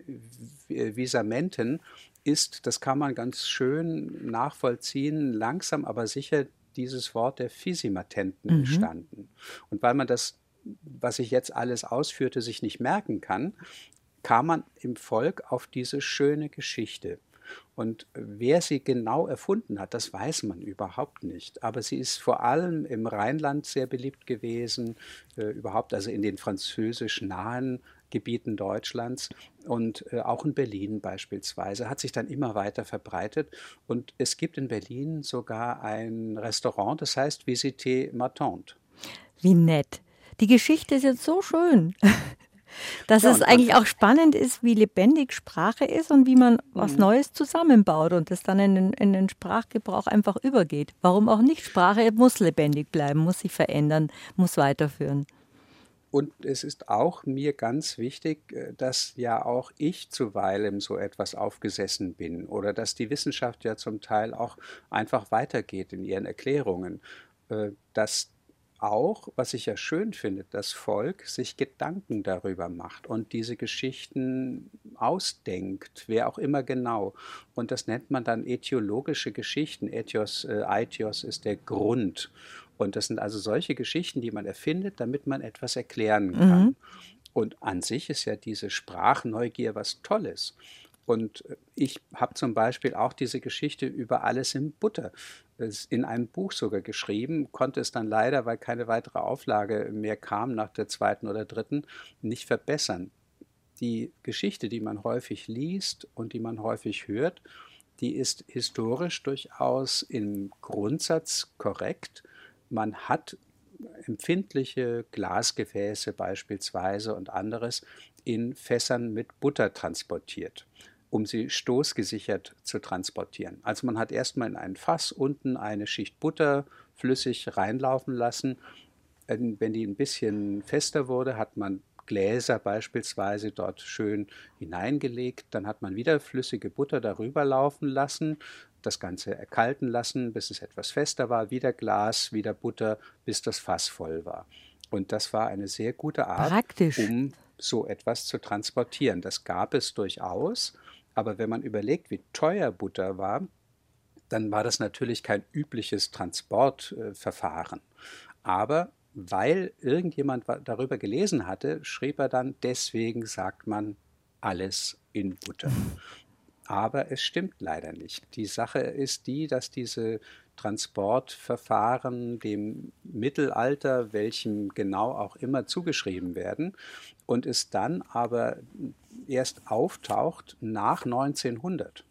Visamenten ist, das kann man ganz schön nachvollziehen, langsam aber sicher dieses Wort der Fisimatenten Mhm. entstanden. Und weil man das, was ich jetzt alles ausführte, sich nicht merken kann, kam man im Volk auf diese schöne Geschichte. Und wer sie genau erfunden hat, das weiß man überhaupt nicht. Aber sie ist vor allem im Rheinland sehr beliebt gewesen, äh, überhaupt also in den französisch nahen Gebieten Deutschlands und äh, auch in Berlin beispielsweise, hat sich dann immer weiter verbreitet. Und es gibt in Berlin sogar ein Restaurant, das heißt Visite ma tante. Wie nett. Die Geschichte ist jetzt so schön, dass Ja, es und man, eigentlich auch spannend ist, wie lebendig Sprache ist und wie man was mhm. Neues zusammenbaut und das dann in den, in den Sprachgebrauch einfach übergeht. Warum auch nicht? Sprache muss lebendig bleiben, muss sich verändern, muss weiterführen. Und es ist auch mir ganz wichtig, äh, dass ja auch ich zuweilen so etwas aufgesessen bin oder dass die Wissenschaft ja zum Teil auch einfach weitergeht in ihren Erklärungen. Äh, Dass auch, was ich ja schön finde, das Volk sich Gedanken darüber macht und diese Geschichten ausdenkt, wer auch immer genau. Und das nennt man dann ätiologische Geschichten. Ätios, äh, Aitios ist der Grund. Und das sind also solche Geschichten, die man erfindet, damit man etwas erklären Mhm. kann. Und an sich ist ja diese Sprachneugier was Tolles. Und ich habe zum Beispiel auch diese Geschichte über Alles in Butter in einem Buch sogar geschrieben, konnte es dann leider, weil keine weitere Auflage mehr kam nach der zweiten oder dritten, nicht verbessern. Die Geschichte, die man häufig liest und die man häufig hört, die ist historisch durchaus im Grundsatz korrekt. Man hat empfindliche Glasgefäße beispielsweise und anderes in Fässern mit Butter transportiert, um sie stoßgesichert zu transportieren. Also man hat erstmal in ein Fass unten eine Schicht Butter flüssig reinlaufen lassen. Wenn die ein bisschen fester wurde, hat man Gläser beispielsweise dort schön hineingelegt. Dann hat man wieder flüssige Butter darüber laufen lassen, das Ganze erkalten lassen, bis es etwas fester war, wieder Glas, wieder Butter, bis das Fass voll war. Und das war eine sehr gute Art, Praktisch. um so etwas zu transportieren. Das gab es durchaus, aber wenn man überlegt, wie teuer Butter war, dann war das natürlich kein übliches Transportverfahren. Aber weil irgendjemand darüber gelesen hatte, schrieb er dann, deswegen sagt man alles in Butter. Aber es stimmt leider nicht. Die Sache ist die, dass diese Transportverfahren dem Mittelalter, welchem genau auch immer, zugeschrieben werden und es dann aber erst auftaucht nach neunzehnhundert.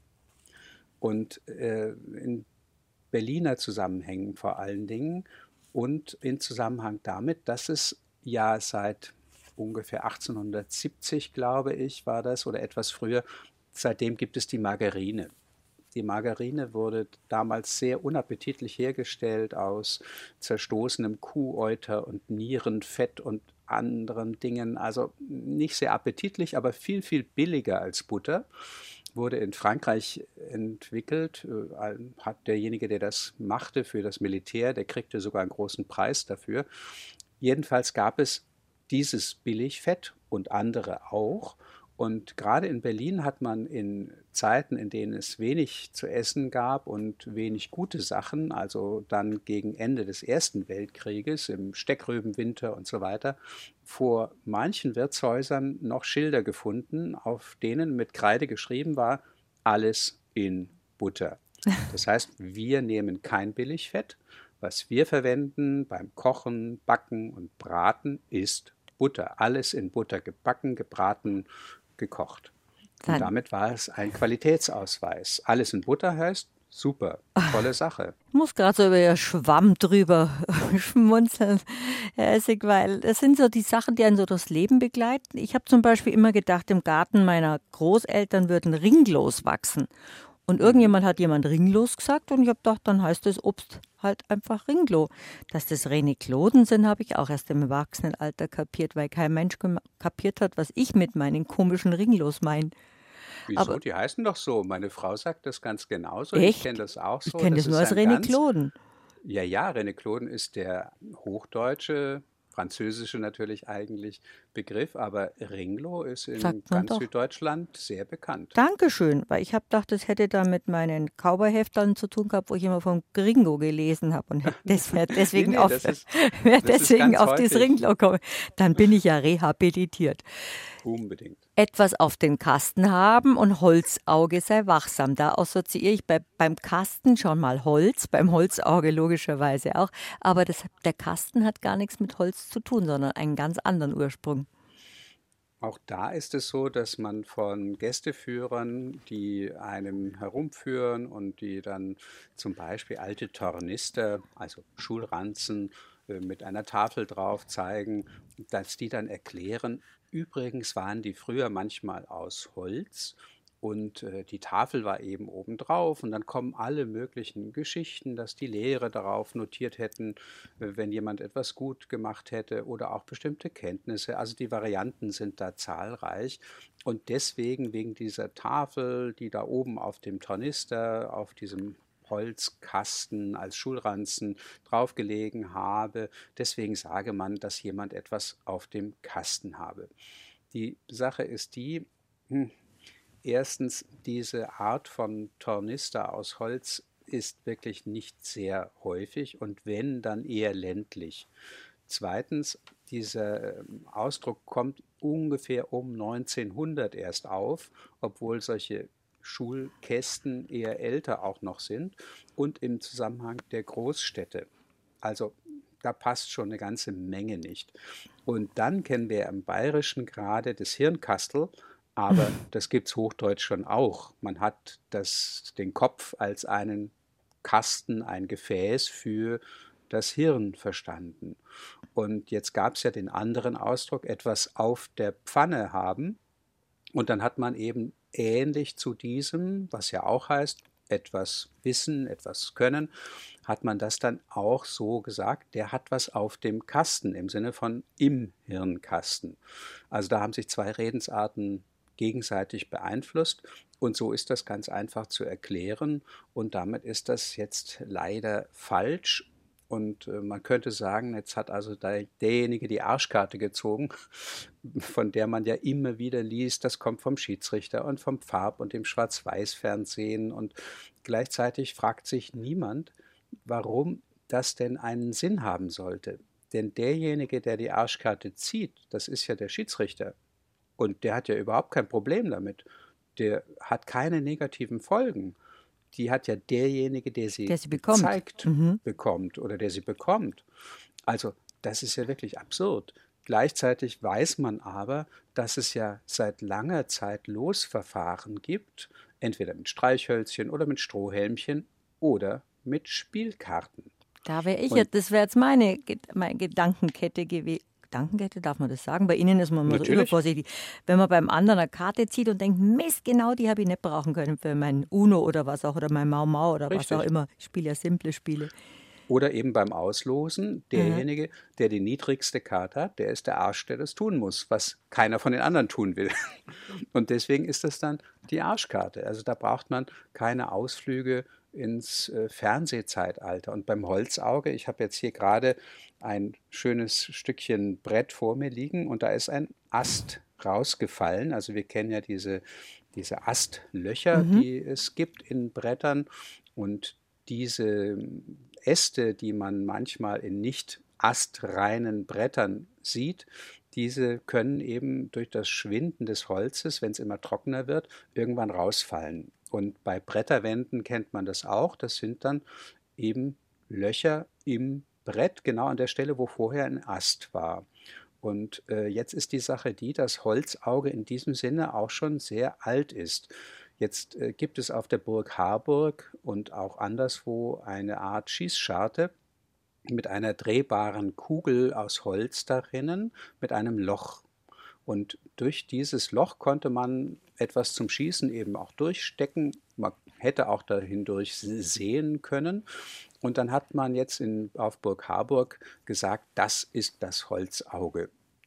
Und äh, in Berliner Zusammenhängen vor allen Dingen und in Zusammenhang damit, dass es ja seit ungefähr achtzehnhundertsiebzig, glaube ich, war das, oder etwas früher, seitdem gibt es die Margarine. Die Margarine wurde damals sehr unappetitlich hergestellt aus zerstoßenem Kuhäuter und Nierenfett und anderen Dingen. Also nicht sehr appetitlich, aber viel, viel billiger als Butter. Wurde in Frankreich entwickelt, hat derjenige, der das machte für das Militär, der kriegte sogar einen großen Preis dafür. Jedenfalls gab es dieses Billigfett und andere auch. Und gerade in Berlin hat man in Zeiten, in denen es wenig zu essen gab und wenig gute Sachen, also dann gegen Ende des Ersten Weltkrieges, im Steckrübenwinter und so weiter, vor manchen Wirtshäusern noch Schilder gefunden, auf denen mit Kreide geschrieben war, alles in Butter. Das heißt, wir nehmen kein Billigfett. Was wir verwenden beim Kochen, Backen und Braten ist Butter. Alles in Butter gebacken, gebraten, gekocht. Und damit war es ein Qualitätsausweis. Alles in Butter heißt, super, tolle Sache. Ich muss gerade so über Ihr Schwamm drüber schmunzeln, Herr Essig, weil das sind so die Sachen, die einen so durchs Leben begleiten. Ich habe zum Beispiel immer gedacht, im Garten meiner Großeltern würden Ringlos wachsen. Und irgendjemand hat jemand Ringlos gesagt und ich habe gedacht, dann heißt das Obst halt einfach Ringlo. Dass das Renekloden sind, habe ich auch erst im Erwachsenenalter kapiert, weil kein Mensch kapiert hat, was ich mit meinen komischen Ringlos meine. Wieso? Aber die heißen doch so. Meine Frau sagt das ganz genauso. Echt? Ich kenne das auch so. Ich kenne das, das nur als Renekloden. Ja, ja, Renekloden ist der hochdeutsche, französische natürlich eigentlich Begriff, aber Ringlo ist in ganz doch. Süddeutschland sehr bekannt. Dankeschön, weil ich habe gedacht, das hätte da mit meinen Cowboy-Heftern zu tun gehabt, wo ich immer vom Gringo gelesen habe und das wäre deswegen nee, nee, auf, das ist, wär das deswegen auf das Ringlo komme. Dann bin ich ja rehabilitiert. Unbedingt. Etwas auf den Kasten haben und Holzauge sei wachsam. Da assoziiere ich bei, beim Kasten schon mal Holz, beim Holzauge logischerweise auch. Aber das, der Kasten hat gar nichts mit Holz zu tun, sondern einen ganz anderen Ursprung. Auch da ist es so, dass man von Gästeführern, die einem herumführen und die dann zum Beispiel alte Tornister, also Schulranzen mit einer Tafel drauf zeigen, dass die dann erklären, übrigens waren die früher manchmal aus Holz und äh, die Tafel war eben obendrauf und dann kommen alle möglichen Geschichten, dass die Lehrer darauf notiert hätten, äh, wenn jemand etwas gut gemacht hätte oder auch bestimmte Kenntnisse. Also die Varianten sind da zahlreich und deswegen wegen dieser Tafel, die da oben auf dem Tornister, auf diesem Holzkasten als Schulranzen draufgelegen habe. Deswegen sage man, dass jemand etwas auf dem Kasten habe. Die Sache ist die, hm, erstens, diese Art von Tornister aus Holz ist wirklich nicht sehr häufig und wenn, dann eher ländlich. Zweitens, dieser Ausdruck kommt ungefähr um neunzehnhundert erst auf, obwohl solche Schulkästen eher älter auch noch sind und im Zusammenhang der Großstädte. Also da passt schon eine ganze Menge nicht. Und dann kennen wir im Bayerischen gerade das Hirnkastel, aber das gibt es hochdeutsch schon auch. Man hat das, den Kopf als einen Kasten, ein Gefäß für das Hirn verstanden. Und jetzt gab es ja den anderen Ausdruck, etwas auf der Pfanne haben. Und dann hat man eben ähnlich zu diesem, was ja auch heißt, etwas wissen, etwas können, hat man das dann auch so gesagt, der hat was auf dem Kasten, im Sinne von im Hirnkasten. Also da haben sich zwei Redensarten gegenseitig beeinflusst. Und so ist das ganz einfach zu erklären. Und damit ist das jetzt leider falsch. Und äh, man könnte sagen, jetzt hat also der, derjenige die Arschkarte gezogen, von der man ja immer wieder liest, das kommt vom Schiedsrichter und vom Farb- und dem Schwarz-Weiß-Fernsehen. Und gleichzeitig fragt sich niemand, warum das denn einen Sinn haben sollte. Denn derjenige, der die Arschkarte zieht, das ist ja der Schiedsrichter. Und der hat ja überhaupt kein Problem damit. Der hat keine negativen Folgen. Die hat ja derjenige, der sie, der sie bekommt. zeigt, Mhm. bekommt oder der sie bekommt. Also das ist ja wirklich absurd. Gleichzeitig weiß man aber, dass es ja seit langer Zeit Losverfahren gibt, entweder mit Streichhölzchen oder mit Strohhelmchen oder mit Spielkarten. Da wäre ich Und jetzt, das wäre jetzt meine, meine Gedankenkette gewesen. Gedankenkette, darf man das sagen? Bei Ihnen ist man immer so natürlich, übervorsichtig. Wenn man beim anderen eine Karte zieht und denkt, Mist, genau die habe ich nicht brauchen können für mein Uno oder was auch, oder mein Mau Mau oder was auch richtig. immer. Ich spiele ja simple Spiele. Oder eben beim Auslosen, Aha. derjenige, der die niedrigste Karte hat, der ist der Arsch, der das tun muss, was keiner von den anderen tun will. Und deswegen ist das dann die Arschkarte. Also da braucht man keine Ausflüge ins äh, Fernsehzeitalter. Und beim Holzauge, ich habe jetzt hier gerade ein schönes Stückchen Brett vor mir liegen und da ist ein Ast rausgefallen. Also wir kennen ja diese, diese Astlöcher, Mhm. die es gibt in Brettern. Und diese Äste, die man manchmal in nicht astreinen Brettern sieht, diese können eben durch das Schwinden des Holzes, wenn es immer trockener wird, irgendwann rausfallen. Und bei Bretterwänden kennt man das auch. Das sind dann eben Löcher im Brett, genau an der Stelle, wo vorher ein Ast war. Und äh, jetzt ist die Sache die, dass Holzauge in diesem Sinne auch schon sehr alt ist. Jetzt äh, gibt es auf der Burg Harburg und auch anderswo eine Art Schießscharte mit einer drehbaren Kugel aus Holz darinnen, mit einem Loch. Und durch dieses Loch konnte man etwas zum Schießen eben auch durchstecken. Man hätte auch dahindurch sehen können. Und dann hat man jetzt in, auf Burg Harburg gesagt, das ist das Holzauge.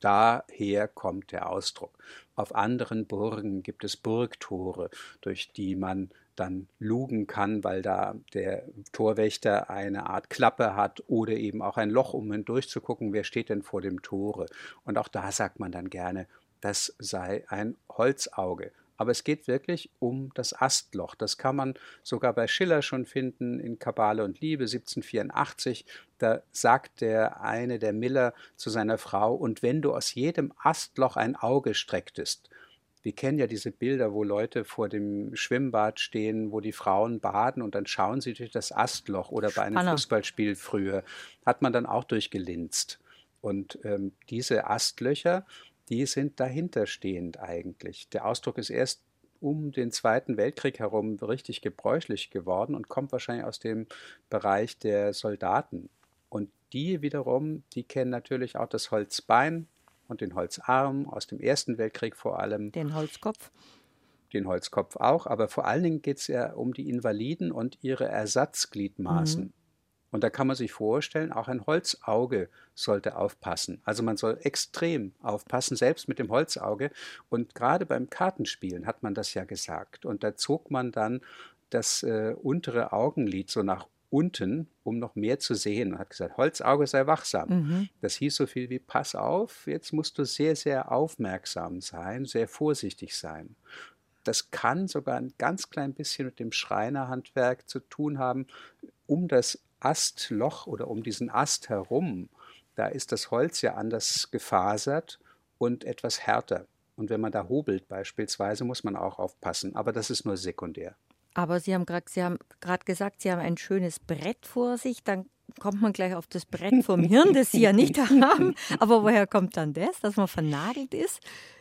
Daher kommt der Ausdruck. Auf anderen Burgen gibt es Burgtore, durch die man dann lugen kann, weil da der Torwächter eine Art Klappe hat oder eben auch ein Loch, um hindurch zu gucken, wer steht denn vor dem Tore. Und auch da sagt man dann gerne, das sei ein Holzauge. Aber es geht wirklich um das Astloch. Das kann man sogar bei Schiller schon finden in Kabale und Liebe siebzehnhundertvierundachtzig. Da sagt der eine, der Miller, zu seiner Frau, und wenn du aus jedem Astloch ein Auge strecktest. Wir kennen ja diese Bilder, wo Leute vor dem Schwimmbad stehen, wo die Frauen baden und dann schauen sie durch das Astloch. Oder bei einem Spannend. Fußballspiel früher hat man dann auch durchgelinst. Und ähm, diese Astlöcher, die sind dahinterstehend eigentlich. Der Ausdruck ist erst um den Zweiten Weltkrieg herum richtig gebräuchlich geworden und kommt wahrscheinlich aus dem Bereich der Soldaten. Und die wiederum, die kennen natürlich auch das Holzbein und den Holzarm aus dem Ersten Weltkrieg vor allem, Den Holzkopf. den Holzkopf auch, aber vor allen Dingen geht es ja um die Invaliden und ihre Ersatzgliedmaßen. Mhm. Und da kann man sich vorstellen, auch ein Holzauge sollte aufpassen. Also man soll extrem aufpassen, selbst mit dem Holzauge. Und gerade beim Kartenspielen hat man das ja gesagt. Und da zog man dann das äh, untere Augenlid so nach unten, um noch mehr zu sehen. Und hat gesagt, Holzauge sei wachsam. Mhm. Das hieß so viel wie, pass auf, jetzt musst du sehr, sehr aufmerksam sein, sehr vorsichtig sein. Das kann sogar ein ganz klein bisschen mit dem Schreinerhandwerk zu tun haben, um das Astloch oder um diesen Ast herum, da ist das Holz ja anders gefasert und etwas härter. Und wenn man da hobelt beispielsweise, muss man auch aufpassen. Aber das ist nur sekundär. Aber Sie haben gerade Sie haben gerade gesagt, Sie haben ein schönes Brett vor sich. Dann kommt man gleich auf das Brett vom Hirn, das Sie ja nicht haben. Aber woher kommt dann das, dass man vernagelt ist?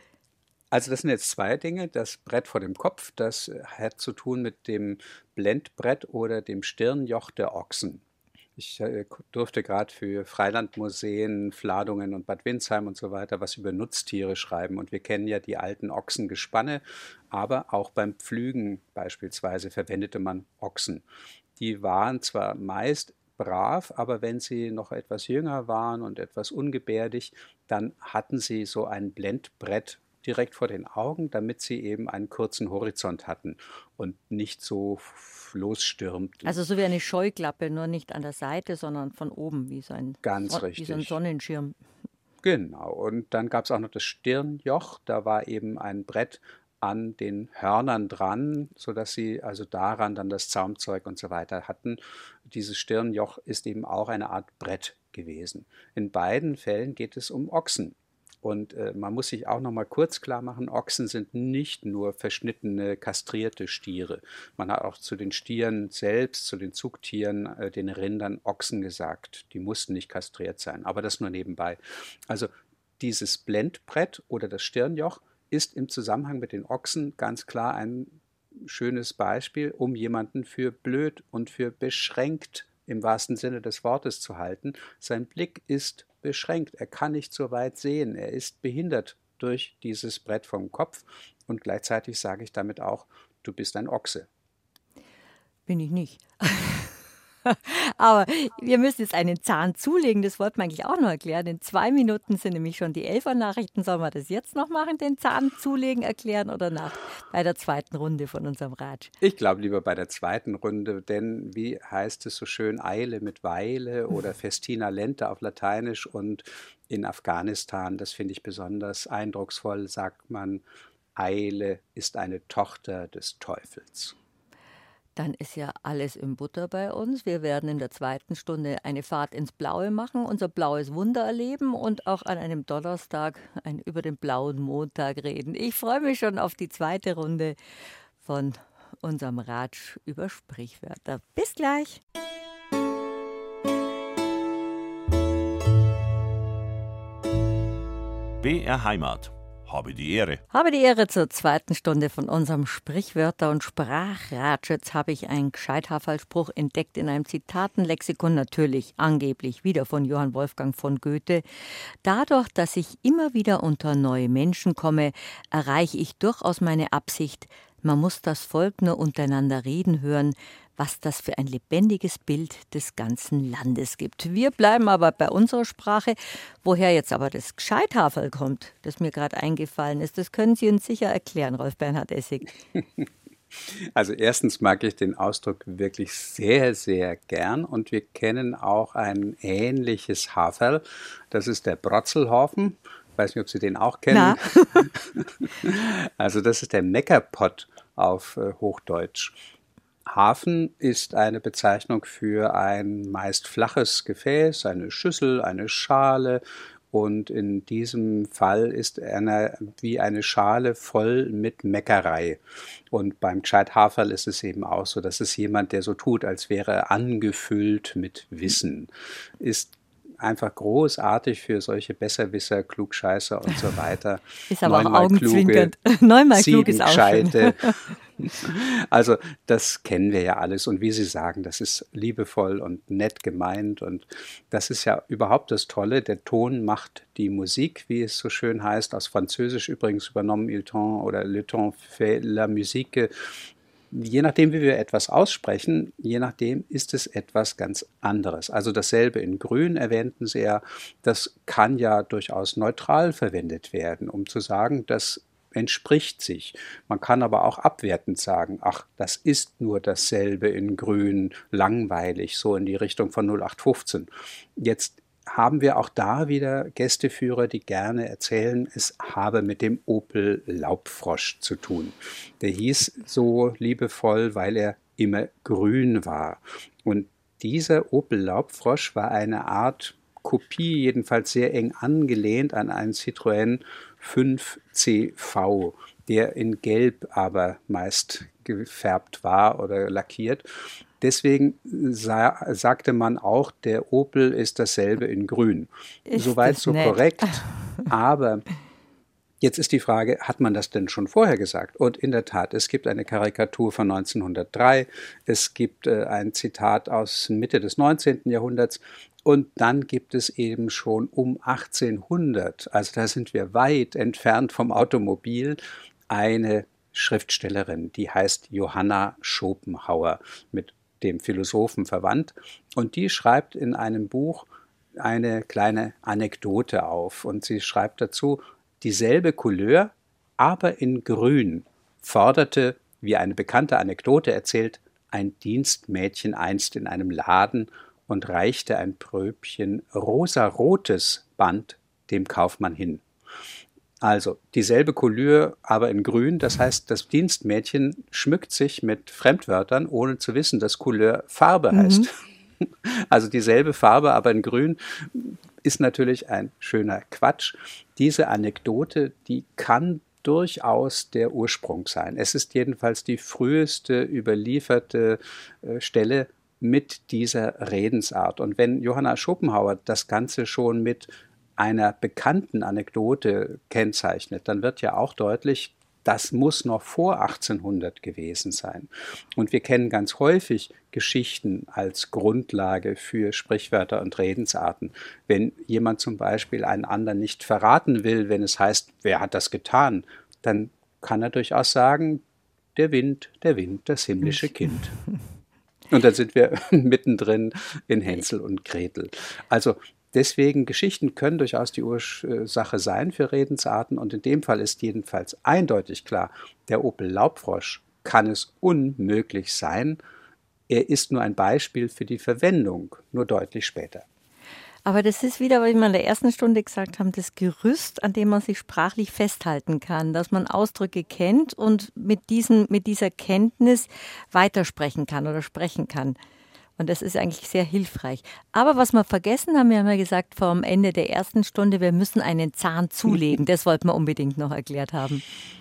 Also das sind jetzt zwei Dinge. Das Brett vor dem Kopf, das hat zu tun mit dem Blendbrett oder dem Stirnjoch der Ochsen. Ich äh, durfte gerade für Freilandmuseen, Fladungen und Bad Windsheim und so weiter was über Nutztiere schreiben. Und wir kennen ja die alten Ochsengespanne, aber auch beim Pflügen beispielsweise verwendete man Ochsen. Die waren zwar meist brav, aber wenn sie noch etwas jünger waren und etwas ungebärdig, dann hatten sie so ein Blendbrett direkt vor den Augen, damit sie eben einen kurzen Horizont hatten und nicht so losstürmten. Also so wie eine Scheuklappe, nur nicht an der Seite, sondern von oben, wie so ein, Ganz Son- wie richtig. so ein Sonnenschirm. Genau, und dann gab es auch noch das Stirnjoch, da war eben ein Brett an den Hörnern dran, sodass sie also daran dann das Zaumzeug und so weiter hatten. Dieses Stirnjoch ist eben auch eine Art Brett gewesen. In beiden Fällen geht es um Ochsen. Und äh, man muss sich auch noch mal kurz klar machen, Ochsen sind nicht nur verschnittene, kastrierte Stiere. Man hat auch zu den Stieren selbst, zu den Zugtieren, äh, den Rindern Ochsen gesagt. Die mussten nicht kastriert sein, aber das nur nebenbei. Also dieses Blendbrett oder das Stirnjoch ist im Zusammenhang mit den Ochsen ganz klar ein schönes Beispiel, um jemanden für blöd und für beschränkt im wahrsten Sinne des Wortes zu halten. Sein Blick ist beschränkt, er kann nicht so weit sehen, er ist behindert durch dieses Brett vom Kopf und gleichzeitig sage ich damit auch, du bist ein Ochse. Bin ich nicht. Aber wir müssen jetzt einen Zahn zulegen, das wollten wir eigentlich auch noch erklären. In zwei Minuten sind nämlich schon die Elfer-Nachrichten. Sollen wir das jetzt noch machen, den Zahn zulegen, erklären oder nach bei der zweiten Runde von unserem Ratsch? Ich glaube lieber bei der zweiten Runde, denn wie heißt es so schön, Eile mit Weile oder Festina lente auf Lateinisch und in Afghanistan, das finde ich besonders eindrucksvoll, sagt man, Eile ist eine Tochter des Teufels. Dann ist ja alles in Butter bei uns. Wir werden in der zweiten Stunde eine Fahrt ins Blaue machen, unser blaues Wunder erleben und auch an einem Donnerstag ein, über den blauen Montag reden. Ich freue mich schon auf die zweite Runde von unserem Ratsch über Sprichwörter. Bis gleich! B R Heimat. Habe die Ehre. Habe die Ehre zur zweiten Stunde von unserem Sprichwörter- und Sprachratsch. Jetzt habe ich einen Gescheithaferlspruch entdeckt in einem Zitatenlexikon, natürlich angeblich wieder von Johann Wolfgang von Goethe. Dadurch, dass ich immer wieder unter neue Menschen komme, erreiche ich durchaus meine Absicht, man muss das Volk nur untereinander reden hören, was das für ein lebendiges Bild des ganzen Landes gibt. Wir bleiben aber bei unserer Sprache. Woher jetzt aber das Gescheithaferl kommt, das mir gerade eingefallen ist, das können Sie uns sicher erklären, Rolf Bernhard Essig. Also erstens mag ich den Ausdruck wirklich sehr, sehr gern und wir kennen auch ein ähnliches Haferl. Das ist der Brotzelhaufen. Ich weiß nicht, ob Sie den auch kennen. Also das ist der Meckerpott auf äh, Hochdeutsch. Hafen ist eine Bezeichnung für ein meist flaches Gefäß, eine Schüssel, eine Schale. Und in diesem Fall ist er wie eine Schale voll mit Meckerei. Und beim Gescheithaferl ist es eben auch so, dass es jemand, der so tut, als wäre er angefüllt mit Wissen, ist einfach großartig für solche Besserwisser, Klugscheißer und so weiter. Ist aber auch augenzwinkernd. Neunmal klug ist auch schön. Also das kennen wir ja alles und wie Sie sagen, das ist liebevoll und nett gemeint und das ist ja überhaupt das Tolle, der Ton macht die Musik, wie es so schön heißt, aus Französisch übrigens übernommen, il ton oder le ton fait la musique. Je nachdem, wie wir etwas aussprechen, je nachdem ist es etwas ganz anderes. Also dasselbe in Grün erwähnten Sie ja, das kann ja durchaus neutral verwendet werden, um zu sagen, das entspricht sich. Man kann aber auch abwertend sagen, ach, das ist nur dasselbe in Grün, langweilig, so in die Richtung von null acht fünfzehn. Jetzt haben wir auch da wieder Gästeführer, die gerne erzählen, es habe mit dem Opel Laubfrosch zu tun. Der hieß so liebevoll, weil er immer grün war. Und dieser Opel Laubfrosch war eine Art Kopie, jedenfalls sehr eng angelehnt an einen Citroën fünf C V, der in Gelb aber meist gefärbt war oder lackiert. Deswegen sa- sagte man auch, der Opel ist dasselbe in Grün. Ist Soweit das so nett. korrekt, aber jetzt ist die Frage, hat man das denn schon vorher gesagt? Und in der Tat, es gibt eine Karikatur von neunzehnhundertdrei, es gibt äh, ein Zitat aus Mitte des neunzehnten Jahrhunderts und dann gibt es eben schon um achtzehnhundert, also da sind wir weit entfernt vom Automobil, eine Schriftstellerin, die heißt Johanna Schopenhauer, mit dem Philosophen verwandt. Und die schreibt in einem Buch eine kleine Anekdote auf. Und sie schreibt dazu, dieselbe Couleur aber in Grün, forderte, wie eine bekannte Anekdote erzählt, ein Dienstmädchen einst in einem Laden und reichte ein Pröbchen rosarotes Band dem Kaufmann hin. Also dieselbe Couleur, aber in Grün. Das heißt, das Dienstmädchen schmückt sich mit Fremdwörtern, ohne zu wissen, dass Couleur Farbe heißt. Mhm. Also dieselbe Farbe, aber in Grün, ist natürlich ein schöner Quatsch. Diese Anekdote, die kann durchaus der Ursprung sein. Es ist jedenfalls die früheste überlieferte äh, Stelle mit dieser Redensart. Und wenn Johanna Schopenhauer das Ganze schon mit einer bekannten Anekdote kennzeichnet, dann wird ja auch deutlich, das muss noch vor achtzehnhundert gewesen sein. Und wir kennen ganz häufig Geschichten als Grundlage für Sprichwörter und Redensarten. Wenn jemand zum Beispiel einen anderen nicht verraten will, wenn es heißt, wer hat das getan, dann kann er durchaus sagen, der Wind, der Wind, das himmlische Kind. Und dann sind wir mittendrin in Hänsel und Gretel. Also deswegen, Geschichten können durchaus die Ursache sein für Redensarten. Und in dem Fall ist jedenfalls eindeutig klar, der Opel Laubfrosch kann es unmöglich sein. Er ist nur ein Beispiel für die Verwendung, nur deutlich später. Aber das ist wieder, was wir in der ersten Stunde gesagt haben, das Gerüst, an dem man sich sprachlich festhalten kann, dass man Ausdrücke kennt und mit, diesen, mit dieser Kenntnis weitersprechen kann oder sprechen kann. Und das ist eigentlich sehr hilfreich. Aber was wir vergessen haben, wir haben ja gesagt, vor dem Ende der ersten Stunde, wir müssen einen Zahn zulegen. Das wollten wir unbedingt noch erklärt haben.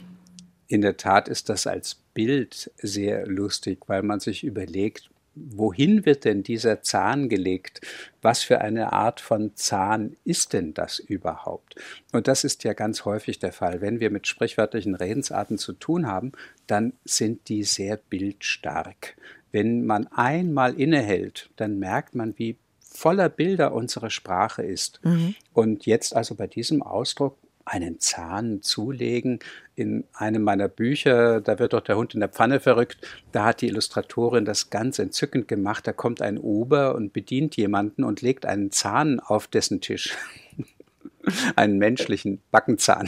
In der Tat ist das als Bild sehr lustig, weil man sich überlegt, wohin wird denn dieser Zahn gelegt? Was für eine Art von Zahn ist denn das überhaupt? Und das ist ja ganz häufig der Fall. Wenn wir mit sprichwörtlichen Redensarten zu tun haben, dann sind die sehr bildstark. Wenn man einmal innehält, dann merkt man, wie voller Bilder unsere Sprache ist. Mhm. Und jetzt also bei diesem Ausdruck einen Zahn zulegen. In einem meiner Bücher, da wird doch der Hund in der Pfanne verrückt, da hat die Illustratorin das ganz entzückend gemacht. Da kommt ein Ober und bedient jemanden und legt einen Zahn auf dessen Tisch. Einen menschlichen Backenzahn.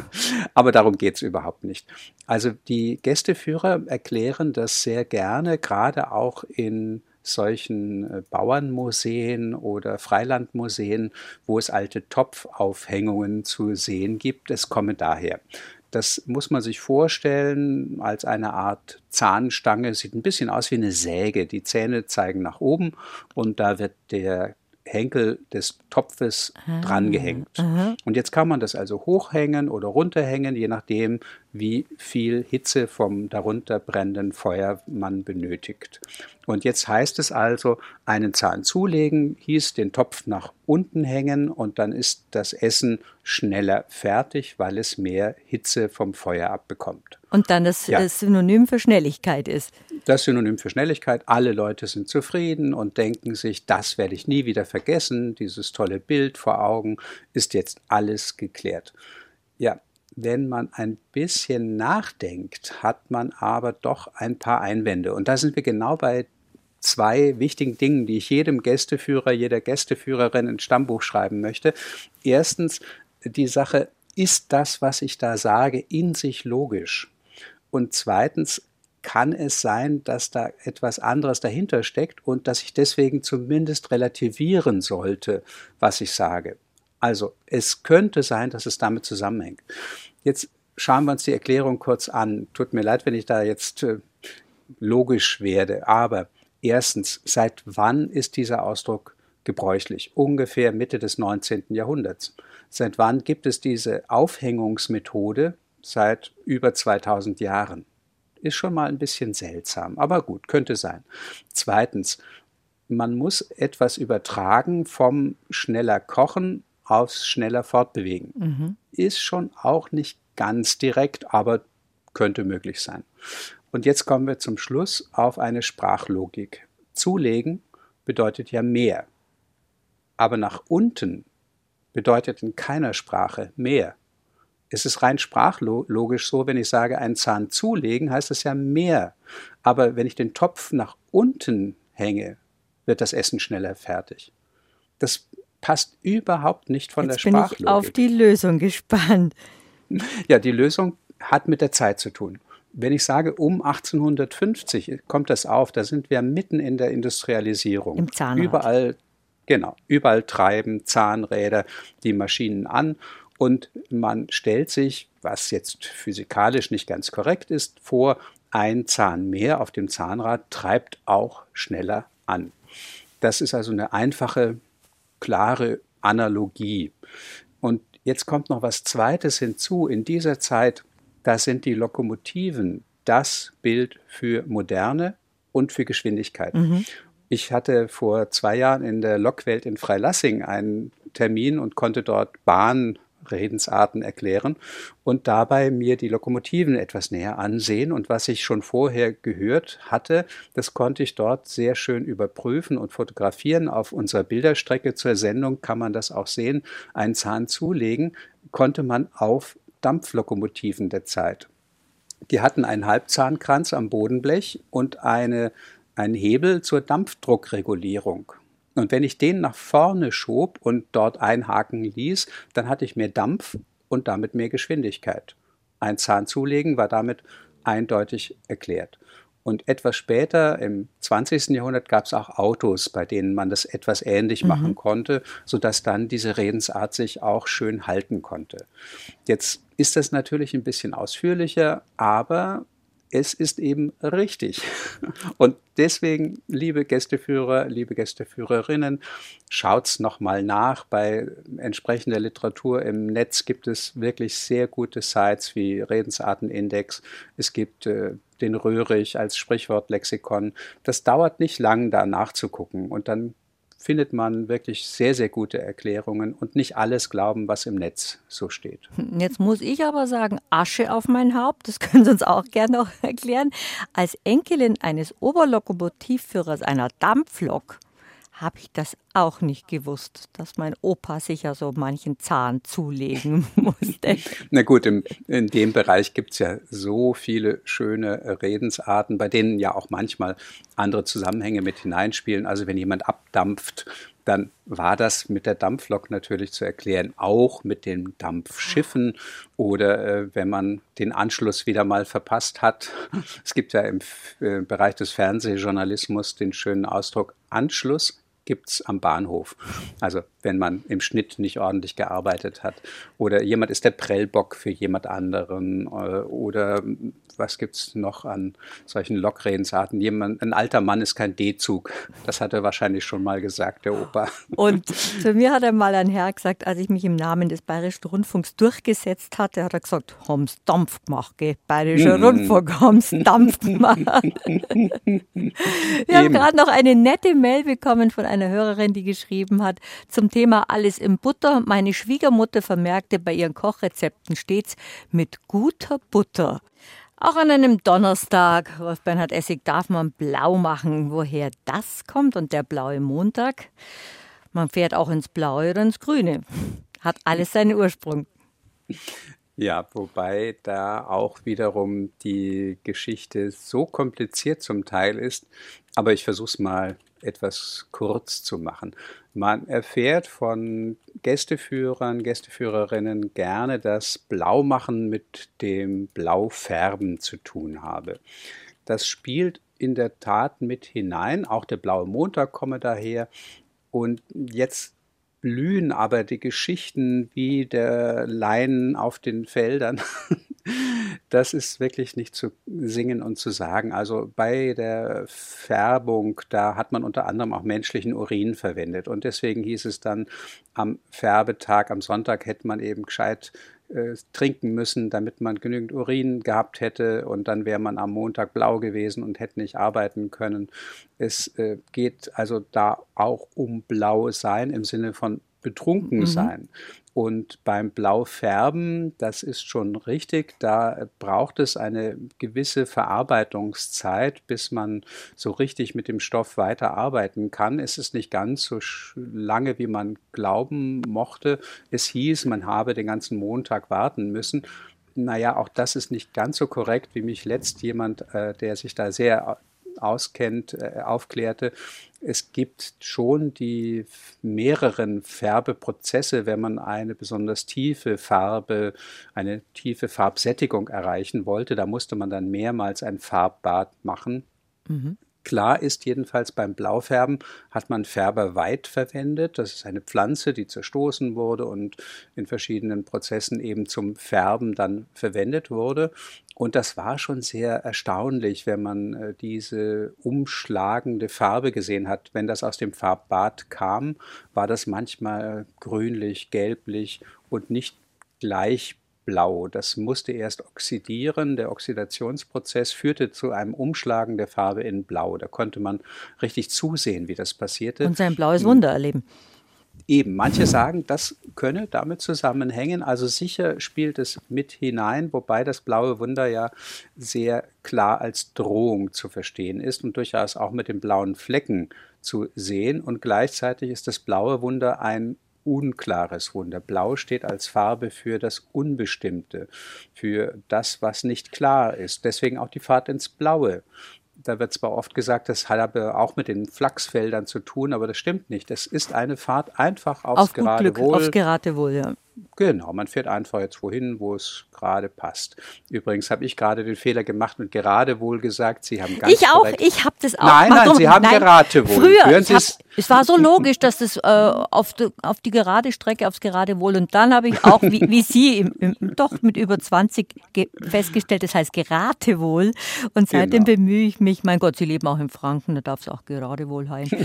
Aber darum geht es überhaupt nicht. Also die Gästeführer erklären das sehr gerne, gerade auch in solchen Bauernmuseen oder Freilandmuseen, wo es alte Topfaufhängungen zu sehen gibt. Es komme daher. Das muss man sich vorstellen als eine Art Zahnstange. Sieht ein bisschen aus wie eine Säge. Die Zähne zeigen nach oben und da wird der Henkel des Topfes ah, drangehängt. Aha. Und jetzt kann man das also hochhängen oder runterhängen, je nachdem, wie viel Hitze vom darunter brennenden Feuer man benötigt. Und jetzt heißt es also, einen Zahn zulegen, hieß den Topf nach unten hängen und dann ist das Essen schneller fertig, weil es mehr Hitze vom Feuer abbekommt. Und dann das ja. Synonym für Schnelligkeit ist. Das Synonym für Schnelligkeit. Alle Leute sind zufrieden und denken sich, das werde ich nie wieder vergessen. Dieses tolle Bild vor Augen, ist jetzt alles geklärt. Ja, wenn man ein bisschen nachdenkt, hat man aber doch ein paar Einwände. Und da sind wir genau bei zwei wichtigen Dingen, die ich jedem Gästeführer, jeder Gästeführerin ins Stammbuch schreiben möchte. Erstens, die Sache, ist das, was ich da sage, in sich logisch? Und zweitens, kann es sein, dass da etwas anderes dahinter steckt und dass ich deswegen zumindest relativieren sollte, was ich sage. Also es könnte sein, dass es damit zusammenhängt. Jetzt schauen wir uns die Erklärung kurz an. Tut mir leid, wenn ich da jetzt äh, logisch werde, aber erstens, seit wann ist dieser Ausdruck gebräuchlich? Ungefähr Mitte des neunzehnten Jahrhunderts. Seit wann gibt es diese Aufhängungsmethode? Seit über zweitausend Jahren. Ist schon mal ein bisschen seltsam, aber gut, könnte sein. Zweitens, man muss etwas übertragen vom schneller Kochen aufs schneller Fortbewegen. Mhm. Ist schon auch nicht ganz direkt, aber könnte möglich sein. Und jetzt kommen wir zum Schluss auf eine Sprachlogik. Zulegen bedeutet ja mehr, aber nach unten bedeutet in keiner Sprache mehr. Es ist rein sprachlogisch so, wenn ich sage, einen Zahn zulegen, heißt es ja mehr. Aber wenn ich den Topf nach unten hänge, wird das Essen schneller fertig. Das passt überhaupt nicht von Jetzt der Sprachlogik. Jetzt bin ich auf die Lösung gespannt. Ja, die Lösung hat mit der Zeit zu tun. Wenn ich sage, um achtzehnhundertfünfzig kommt das auf, da sind wir mitten in der Industrialisierung. Im Zahnrad. Überall, genau, überall treiben Zahnräder die Maschinen an und man stellt sich, was jetzt physikalisch nicht ganz korrekt ist, vor, ein Zahn mehr auf dem Zahnrad treibt auch schneller an. Das ist also eine einfache, klare Analogie. Und jetzt kommt noch was Zweites hinzu. In dieser Zeit, da sind die Lokomotiven das Bild für Moderne und für Geschwindigkeit. Mhm. Ich hatte vor zwei Jahren in der Lokwelt in Freilassing einen Termin und konnte dort Bahnredensarten erklären und dabei mir die Lokomotiven etwas näher ansehen. Und was ich schon vorher gehört hatte, das konnte ich dort sehr schön überprüfen und fotografieren. Auf unserer Bilderstrecke zur Sendung kann man das auch sehen. Einen Zahn zulegen konnte man auf Dampflokomotiven der Zeit. Die hatten einen Halbzahnkranz am Bodenblech und eine, einen Hebel zur Dampfdruckregulierung. Und wenn ich den nach vorne schob und dort einhaken ließ, dann hatte ich mehr Dampf und damit mehr Geschwindigkeit. Ein Zahn zulegen war damit eindeutig erklärt. Und etwas später, im zwanzigsten Jahrhundert, gab es auch Autos, bei denen man das etwas ähnlich machen mhm. konnte, sodass dann diese Redensart sich auch schön halten konnte. Jetzt ist das natürlich ein bisschen ausführlicher, aber es ist eben richtig. Und deswegen, liebe Gästeführer, liebe Gästeführerinnen, schaut's nochmal nach. Bei entsprechender Literatur im Netz gibt es wirklich sehr gute Sites wie Redensartenindex. Es gibt äh, den Röhrig als Sprichwortlexikon. Das dauert nicht lang, da nachzugucken. Und dann findet man wirklich sehr, sehr gute Erklärungen und nicht alles glauben, was im Netz so steht. Jetzt muss ich aber sagen, Asche auf mein Haupt, das können Sie uns auch gerne noch erklären. Als Enkelin eines Oberlokomotivführers einer Dampflok habe ich das auch nicht gewusst, dass mein Opa sich ja so manchen Zahn zulegen musste. Na gut, im, in dem Bereich gibt es ja so viele schöne Redensarten, bei denen ja auch manchmal andere Zusammenhänge mit hineinspielen. Also wenn jemand abdampft, dann war das mit der Dampflok natürlich zu erklären, auch mit den Dampfschiffen oder äh, wenn man den Anschluss wieder mal verpasst hat. Es gibt ja im äh, Bereich des Fernsehjournalismus den schönen Ausdruck Anschluss gibt es am Bahnhof. Also wenn man im Schnitt nicht ordentlich gearbeitet hat. Oder jemand ist der Prellbock für jemand anderen. Oder was gibt es noch an solchen Lokredensarten? Jemand, ein alter Mann ist kein D-Zug. Das hat er wahrscheinlich schon mal gesagt, der Opa. Und zu mir hat einmal ein Herr gesagt, als ich mich im Namen des Bayerischen Rundfunks durchgesetzt hatte, hat er gesagt, haben's Dampf gemacht, gell? Bayerischer mm. Rundfunk, haben's Dampf gemacht. Wir haben gerade noch eine nette Mail bekommen von einer Hörerin, die geschrieben hat, zum Thema alles in Butter. Meine Schwiegermutter vermerkte bei ihren Kochrezepten stets mit guter Butter. Auch an einem Donnerstag, Rolf Bernhard Essig, darf man blau machen. Woher das kommt und der blaue Montag? Man fährt auch ins Blaue oder ins Grüne. Hat alles seinen Ursprung. Ja, wobei da auch wiederum die Geschichte so kompliziert zum Teil ist. Aber ich versuche es mal etwas kurz zu machen. Man erfährt von Gästeführern, Gästeführerinnen gerne, dass Blaumachen mit dem Blaufärben zu tun habe. Das spielt in der Tat mit hinein. Auch der blaue Montag komme daher. Und jetzt blühen aber die Geschichten wie der Leinen auf den Feldern. Das ist wirklich nicht zu singen und zu sagen. Also bei der Färbung, da hat man unter anderem auch menschlichen Urin verwendet. Und deswegen hieß es dann, am Färbetag, am Sonntag hätte man eben gescheit äh, trinken müssen, damit man genügend Urin gehabt hätte. Und dann wäre man am Montag blau gewesen und hätte nicht arbeiten können. Es äh, geht also da auch um blau sein im Sinne von betrunken sein. Mhm. Und beim Blaufärben, das ist schon richtig, da braucht es eine gewisse Verarbeitungszeit, bis man so richtig mit dem Stoff weiterarbeiten kann. Es ist nicht ganz so lange, wie man glauben mochte. Es hieß, man habe den ganzen Montag warten müssen. Naja, auch das ist nicht ganz so korrekt, wie mich letzt jemand, äh, der sich da sehr auskennt, äh, aufklärte. Es gibt schon die mehreren Färbeprozesse, wenn man eine besonders tiefe Farbe, eine tiefe Farbsättigung erreichen wollte. Da musste man dann mehrmals ein Farbbad machen. Mhm. Klar ist jedenfalls, beim Blaufärben hat man Färberweid verwendet. Das ist eine Pflanze, die zerstoßen wurde und in verschiedenen Prozessen eben zum Färben dann verwendet wurde. Und das war schon sehr erstaunlich, wenn man äh, diese umschlagende Farbe gesehen hat. Wenn das aus dem Farbbad kam, war das manchmal grünlich, gelblich und nicht gleich blau. Das musste erst oxidieren. Der Oxidationsprozess führte zu einem Umschlagen der Farbe in Blau. Da konnte man richtig zusehen, wie das passierte. Und sein blaues Wunder erleben. Eben, manche sagen, das könne damit zusammenhängen. Also sicher spielt es mit hinein, wobei das blaue Wunder ja sehr klar als Drohung zu verstehen ist und durchaus auch mit den blauen Flecken zu sehen. Und gleichzeitig ist das blaue Wunder ein unklares Wunder. Blau steht als Farbe für das Unbestimmte, für das, was nicht klar ist. Deswegen auch die Fahrt ins Blaue. Da wird zwar oft gesagt, das habe auch mit den Flachsfeldern zu tun, aber das stimmt nicht. Es ist eine Fahrt einfach aufs Auf gut Glück, Geratewohl. aufs Geratewohl, ja. Genau, man fährt einfach jetzt wohin, wo es gerade passt. Übrigens habe ich gerade den Fehler gemacht und Geratewohl gesagt. Sie haben ganz Ich auch, korrekt. ich habe das auch. Nein, nein, Warum? Sie haben Nein, Geratewohl. Früher, Hören ich Sie hab, es? es war so logisch, dass das äh, auf, die, auf die gerade Strecke, aufs Geratewohl. Und dann habe ich auch, wie, wie Sie, im, im, doch mit über zwanzig ge- festgestellt, das heißt Geratewohl. Und seitdem Genau. bemühe ich mich, mein Gott, Sie leben auch in Franken, da darf es auch Geratewohl heißen.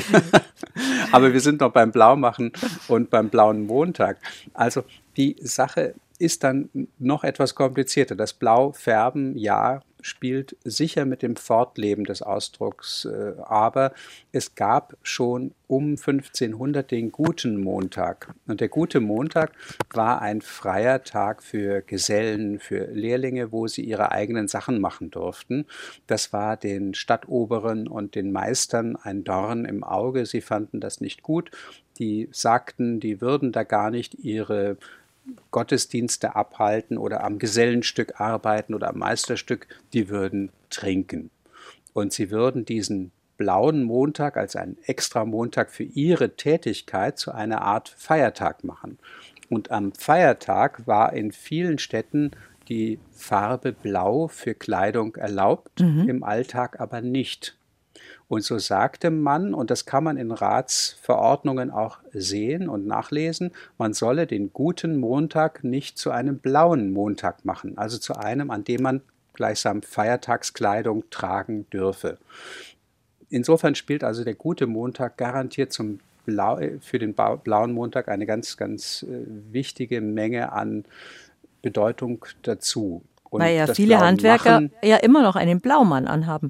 Aber wir sind noch beim Blaumachen und beim blauen Montag. Also die Sache ist dann noch etwas komplizierter. Das Blaufärben, ja, spielt sicher mit dem Fortleben des Ausdrucks, äh, aber es gab schon um fünfzehnhundert den guten Montag. Und der gute Montag war ein freier Tag für Gesellen, für Lehrlinge, wo sie ihre eigenen Sachen machen durften. Das war den Stadtoberen und den Meistern ein Dorn im Auge. Sie fanden das nicht gut. Die sagten, die würden da gar nicht ihre Gottesdienste abhalten oder am Gesellenstück arbeiten oder am Meisterstück, die würden trinken. Und sie würden diesen blauen Montag als einen extra Montag für ihre Tätigkeit zu einer Art Feiertag machen. Und am Feiertag war in vielen Städten die Farbe Blau für Kleidung erlaubt, mhm. im Alltag aber nicht. Und so sagte man, und das kann man in Ratsverordnungen auch sehen und nachlesen, man solle den guten Montag nicht zu einem blauen Montag machen, also zu einem, an dem man gleichsam Feiertagskleidung tragen dürfe. Insofern spielt also der gute Montag garantiert zum Blau, für den blauen Montag eine ganz, ganz wichtige Menge an Bedeutung dazu. Und weil ja viele Handwerker machen, ja immer noch einen Blaumann anhaben.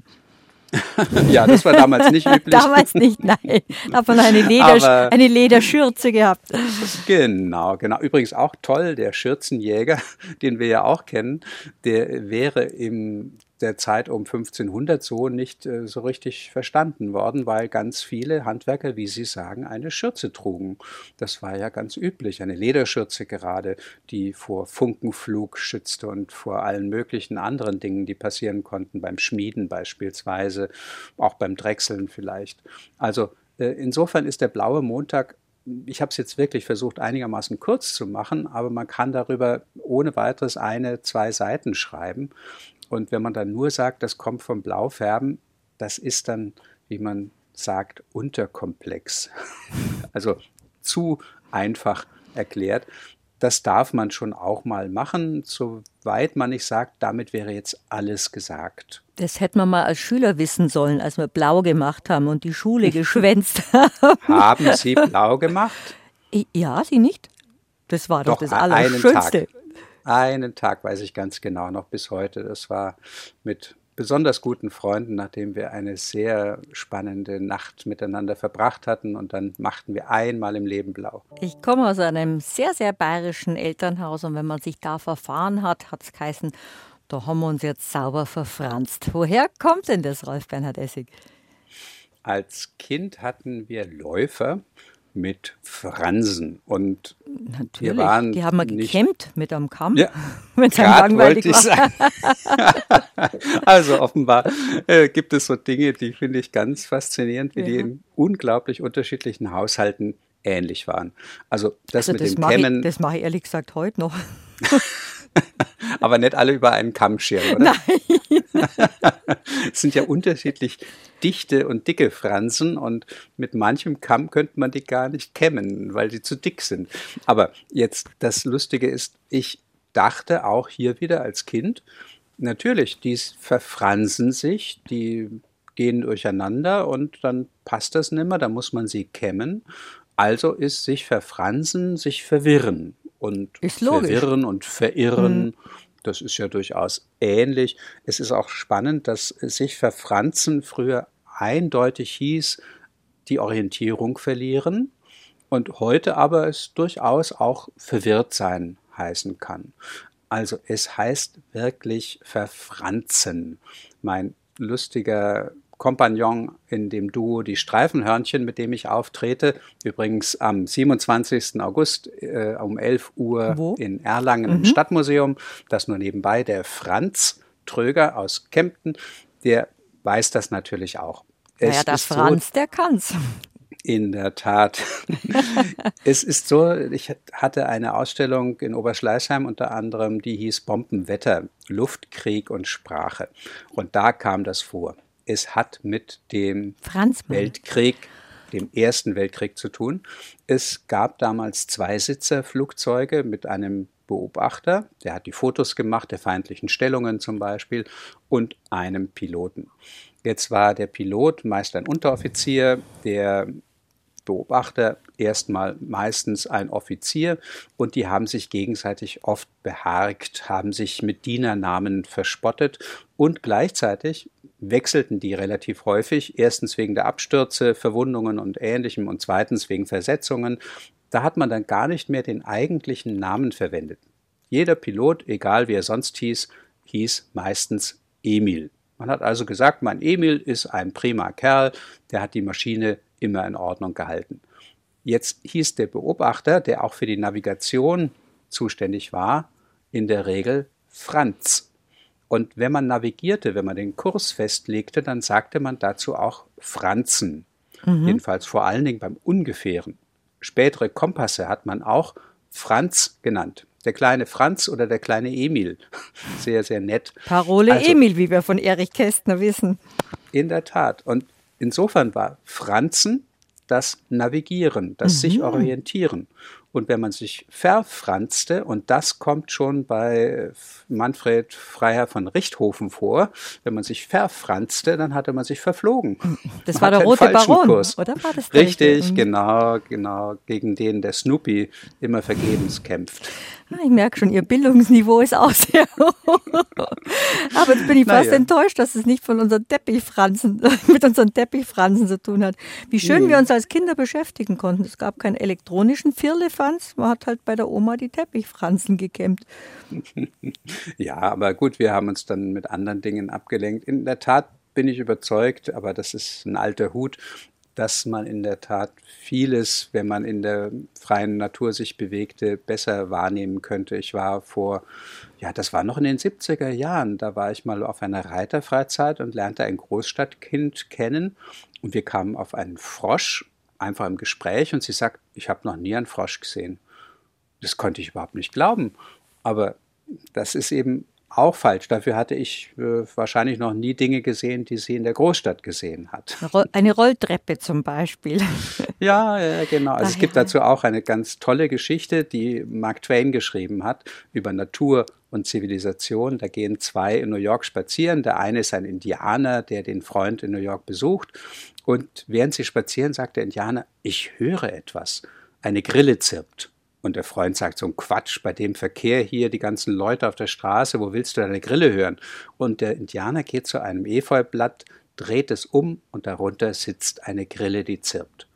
Ja, das war damals nicht üblich. Damals nicht, nein. Da hat man eine, Leder, eine Lederschürze gehabt. Genau, genau. Übrigens auch toll, der Schürzenjäger, den wir ja auch kennen, der wäre in der Zeit um fünfzehnhundert so nicht äh, so richtig verstanden worden, weil ganz viele Handwerker, wie Sie sagen, eine Schürze trugen. Das war ja ganz üblich, eine Lederschürze gerade, die vor Funkenflug schützte und vor allen möglichen anderen Dingen, die passieren konnten, beim Schmieden beispielsweise, auch beim Drechseln vielleicht. Also äh, insofern ist der blaue Montag, ich habe es jetzt wirklich versucht, einigermaßen kurz zu machen, aber man kann darüber ohne weiteres eine, zwei Seiten schreiben. Und wenn man dann nur sagt, das kommt vom Blaufärben, das ist dann, wie man sagt, unterkomplex. Also zu einfach erklärt. Das darf man schon auch mal machen, soweit man nicht sagt, damit wäre jetzt alles gesagt. Das hätte man mal als Schüler wissen sollen, als wir blau gemacht haben und die Schule geschwänzt haben. Haben Sie blau gemacht? Ja, Sie nicht? Das war doch, doch das Tag. Allerschönste. Einen Tag weiß ich ganz genau, noch bis heute. Das war mit besonders guten Freunden, nachdem wir eine sehr spannende Nacht miteinander verbracht hatten. Und dann machten wir einmal im Leben blau. Ich komme aus einem sehr, sehr bayerischen Elternhaus. Und wenn man sich da verfahren hat, hat es geheißen, da haben wir uns jetzt sauber verfranst. Woher kommt denn das, Rolf Bernhard Essig? Als Kind hatten wir Läufer. mit Fransen. Und Natürlich, wir waren die haben wir nicht, gekämmt mit einem Kamm, ja, wenn es einem grad langweilig wollte ich war. sagen. Also offenbar äh, gibt es so Dinge, die finde ich ganz faszinierend, wie die Ja. in unglaublich unterschiedlichen Haushalten ähnlich waren. Also das Also mit das dem mache ich, Kämmen, das mache ich ehrlich gesagt heute noch. aber nicht alle über einen Kamm scheren, oder? Nein. Es sind ja unterschiedlich dichte und dicke Fransen und mit manchem Kamm könnte man die gar nicht kämmen, weil sie zu dick sind. Aber jetzt das Lustige ist, ich dachte auch hier wieder als Kind, natürlich, die verfransen sich, die gehen durcheinander und dann passt das nimmer, da muss man sie kämmen. Also ist sich verfransen, sich verwirren. Und Ist logisch. verwirren und verirren, das ist ja durchaus ähnlich. Es ist auch spannend, dass sich verfranzen früher eindeutig hieß, die Orientierung verlieren und heute aber es durchaus auch verwirrt sein heißen kann. Also es heißt wirklich verfranzen. Mein lustiger Kompagnon in dem Duo Die Streifenhörnchen, mit dem ich auftrete, übrigens am siebenundzwanzigsten August äh, um elf Uhr Wo? in Erlangen im Stadtmuseum, das nur nebenbei, der Franz Tröger aus Kempten, der weiß das natürlich auch. Naja, Es der ist so, Franz, der kann's. in der Tat. Es ist so, ich hatte eine Ausstellung in Oberschleißheim unter anderem, die hieß Bombenwetter, Luft, Krieg und Sprache. Und da kam das vor. Es hat mit dem Franzmann. Weltkrieg, dem Ersten Weltkrieg zu tun. Es gab damals Zweisitzer-Flugzeuge mit einem Beobachter, der hat die Fotos gemacht, der feindlichen Stellungen zum Beispiel, und einem Piloten. Jetzt war der Pilot meist ein Unteroffizier, der Beobachter erstmal meistens ein Offizier und die haben sich gegenseitig oft beharkt, haben sich mit Dienernamen verspottet und gleichzeitig wechselten die relativ häufig, erstens wegen der Abstürze, Verwundungen und Ähnlichem und zweitens wegen Versetzungen. Da hat man dann gar nicht mehr den eigentlichen Namen verwendet. Jeder Pilot, egal wie er sonst hieß, hieß meistens Emil. Man hat also gesagt, mein Emil ist ein prima Kerl, der hat die Maschine immer in Ordnung gehalten. Jetzt hieß der Beobachter, der auch für die Navigation zuständig war, in der Regel Franz. Und wenn man navigierte, wenn man den Kurs festlegte, dann sagte man dazu auch Franzen. Mhm. Jedenfalls vor allen Dingen beim Ungefähren. Spätere Kompasse hat man auch Franz genannt. Der kleine Franz oder der kleine Emil. Sehr, sehr nett. Parole also, Emil, wie wir von Erich Kästner wissen. In der Tat. Und insofern war Franzen das Navigieren, das mhm. sich orientieren. Und wenn man sich verfranste, und das kommt schon bei Manfred Freiherr von Richthofen vor, wenn man sich verfranste, dann hatte man sich verflogen. Das man war der rote Baron, Kurs. oder? War das der Richtig, richtige? genau, genau, gegen den der Snoopy immer vergebens kämpft. Ich merke schon, Ihr Bildungsniveau ist auch sehr hoch. Aber jetzt bin ich fast naja. enttäuscht, dass es nicht von unseren Teppichfransen, mit unseren Teppichfransen zu tun hat. Wie schön Nee. wir uns als Kinder beschäftigen konnten. Es gab keinen elektronischen Firlefanz, man hat halt bei der Oma die Teppichfransen gekämmt. Ja, aber gut, wir haben uns dann mit anderen Dingen abgelenkt. In der Tat bin ich überzeugt, aber das ist ein alter Hut, dass man in der Tat vieles, wenn man in der freien Natur sich bewegte, besser wahrnehmen könnte. Ich war vor, ja, das war noch in den siebziger Jahren, da war ich mal auf einer Reiterfreizeit und lernte ein Großstadtkind kennen und wir kamen auf einen Frosch, einfach im Gespräch, und sie sagt, ich habe noch nie einen Frosch gesehen. Das konnte ich überhaupt nicht glauben, aber das ist eben auch falsch. Dafür hatte ich äh, wahrscheinlich noch nie Dinge gesehen, die sie in der Großstadt gesehen hat. Eine Rolltreppe zum Beispiel. Ja, ja, genau. Also Ach, es gibt ja. dazu auch eine ganz tolle Geschichte, die Mark Twain geschrieben hat, über Natur und Zivilisation. Da gehen zwei in New York spazieren. Der eine ist ein Indianer, der den Freund in New York besucht. Und während sie spazieren, sagt der Indianer, ich höre etwas. Eine Grille zirpt. Und der Freund sagt, so ein Quatsch, bei dem Verkehr hier, die ganzen Leute auf der Straße, wo willst du deine Grille hören? Und der Indianer geht zu einem Efeublatt, dreht es um und darunter sitzt eine Grille, die zirpt.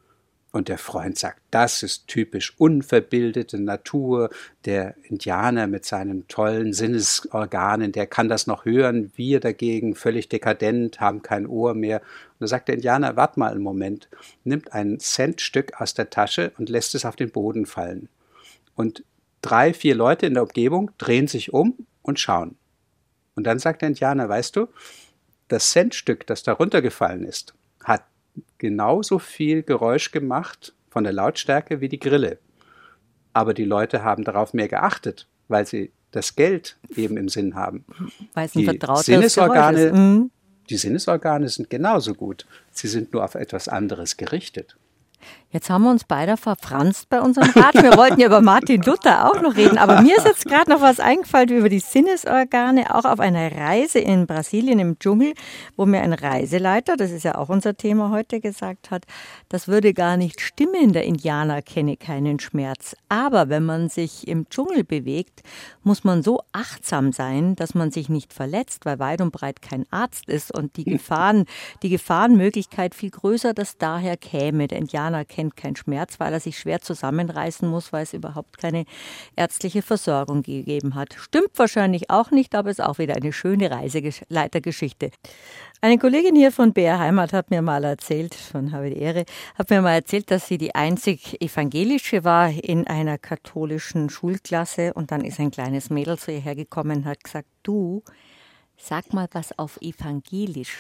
Und der Freund sagt, das ist typisch unverbildete Natur. Der Indianer mit seinen tollen Sinnesorganen, der kann das noch hören. Wir dagegen, völlig dekadent, haben kein Ohr mehr. Und da sagt der Indianer, wart mal einen Moment, nimmt ein Centstück aus der Tasche und lässt es auf den Boden fallen. Und drei, vier Leute in der Umgebung drehen sich um und schauen. Und dann sagt der Indianer, weißt du, das Centstück, das da runtergefallen ist, hat genauso viel Geräusch gemacht von der Lautstärke wie die Grille. Aber die Leute haben darauf mehr geachtet, weil sie das Geld eben im Sinn haben. Weil es ein die vertrautes Sinnesorgane, Geräusch ist. Mhm. Die Sinnesorgane sind genauso gut. Sie sind nur auf etwas anderes gerichtet. Jetzt haben wir uns beide verfranst bei unserem Rat. Wir wollten ja über Martin Luther auch noch reden, aber mir ist jetzt gerade noch was eingefallen über die Sinnesorgane, auch auf einer Reise in Brasilien im Dschungel, wo mir ein Reiseleiter, das ist ja auch unser Thema heute, gesagt hat, das würde gar nicht stimmen, der Indianer kenne keinen Schmerz. Aber wenn man sich im Dschungel bewegt, muss man so achtsam sein, dass man sich nicht verletzt, weil weit und breit kein Arzt ist und die Gefahren, die Gefahrenmöglichkeit viel größer, dass daher käme. Der Indianer kennt keinen Schmerz, weil er sich schwer zusammenreißen muss, weil es überhaupt keine ärztliche Versorgung gegeben hat. Stimmt wahrscheinlich auch nicht, aber ist auch wieder eine schöne Reiseleitergeschichte. Eine Kollegin hier von B R Heimat hat mir mal erzählt, von Habe die Ehre, hat mir mal erzählt, dass sie die einzig evangelische war in einer katholischen Schulklasse und dann ist ein kleines Mädel zu ihr hergekommen und hat gesagt, du, sag mal was auf Evangelisch.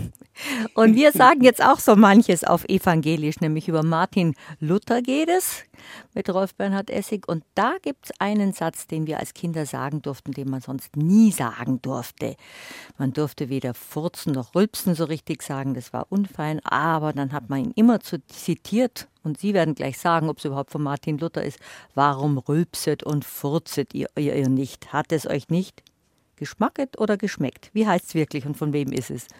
Und wir sagen jetzt auch so manches auf Evangelisch, nämlich über Martin Luther geht es mit Rolf Bernhard Essig. Und da gibt es einen Satz, den wir als Kinder sagen durften, den man sonst nie sagen durfte. Man durfte weder furzen noch rülpsen so richtig sagen, das war unfein, aber dann hat man ihn immer zitiert. Und Sie werden gleich sagen, ob es überhaupt von Martin Luther ist. Warum rülpset und furzet ihr, ihr, ihr nicht? Hat es euch nicht geschmacket oder geschmeckt? Wie heißt es wirklich und von wem ist es?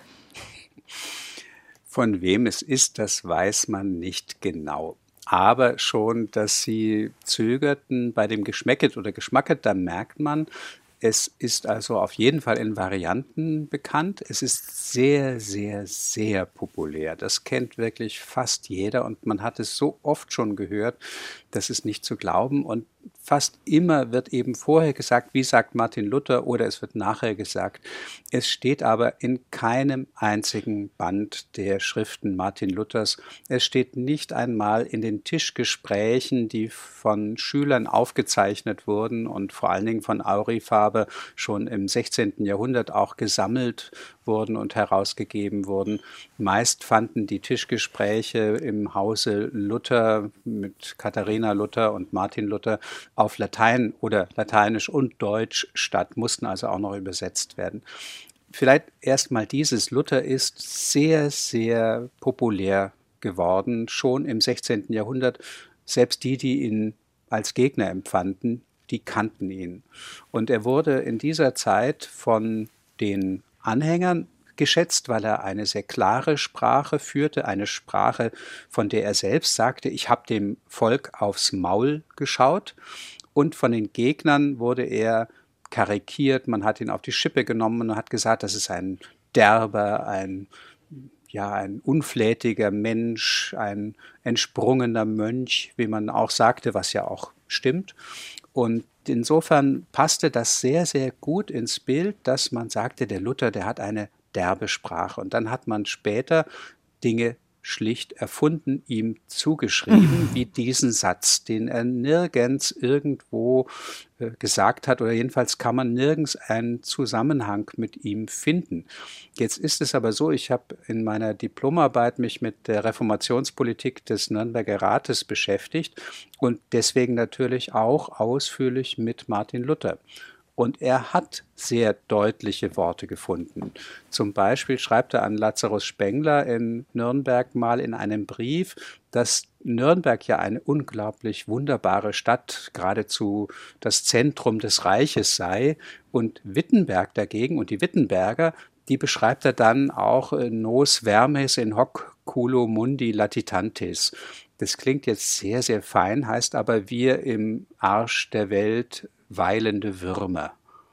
Von wem es ist, das weiß man nicht genau. Aber schon, dass sie zögerten bei dem Geschmäcket oder Geschmacket, da merkt man, es ist also auf jeden Fall in Varianten bekannt. Es ist sehr, sehr, sehr populär. Das kennt wirklich fast jeder und man hat es so oft schon gehört, das ist nicht zu glauben. Und fast immer wird eben vorher gesagt, wie sagt Martin Luther, oder es wird nachher gesagt. Es steht aber in keinem einzigen Band der Schriften Martin Luthers. Es steht nicht einmal in den Tischgesprächen, die von Schülern aufgezeichnet wurden und vor allen Dingen von Aurifaber schon im sechzehnten Jahrhundert auch gesammelt wurden und herausgegeben wurden. Meist fanden die Tischgespräche im Hause Luther mit Katharina Luther und Martin Luther auf Latein oder Lateinisch und Deutsch statt, mussten also auch noch übersetzt werden. Vielleicht erstmal dieses: Luther ist sehr, sehr populär geworden, schon im sechzehnten Jahrhundert. Selbst die, die ihn als Gegner empfanden, die kannten ihn. Und er wurde in dieser Zeit von den Anhängern geschätzt, weil er eine sehr klare Sprache führte, eine Sprache, von der er selbst sagte, ich habe dem Volk aufs Maul geschaut. Und von den Gegnern wurde er karikiert, man hat ihn auf die Schippe genommen und hat gesagt, das ist ein derber, ein, ja, ein unflätiger Mensch, ein entsprungener Mönch, wie man auch sagte, was ja auch stimmt. Und insofern passte das sehr, sehr gut ins Bild, dass man sagte, der Luther, der hat eine derbe Sprache. Und dann hat man später Dinge schlicht erfunden, ihm zugeschrieben, wie diesen Satz, den er nirgends irgendwo äh, gesagt hat, oder jedenfalls kann man nirgends einen Zusammenhang mit ihm finden. Jetzt ist es aber so, ich habe in meiner Diplomarbeit mich mit der Reformationspolitik des Nürnberger Rates beschäftigt und deswegen natürlich auch ausführlich mit Martin Luther. Und er hat sehr deutliche Worte gefunden. Zum Beispiel schreibt er an Lazarus Spengler in Nürnberg mal in einem Brief, dass Nürnberg ja eine unglaublich wunderbare Stadt, geradezu das Zentrum des Reiches sei. Und Wittenberg dagegen und die Wittenberger, die beschreibt er dann auch nos vermes in hoc culo mundi latitantes. Das klingt jetzt sehr, sehr fein, heißt aber wir im Arsch der Welt weilende Würmer.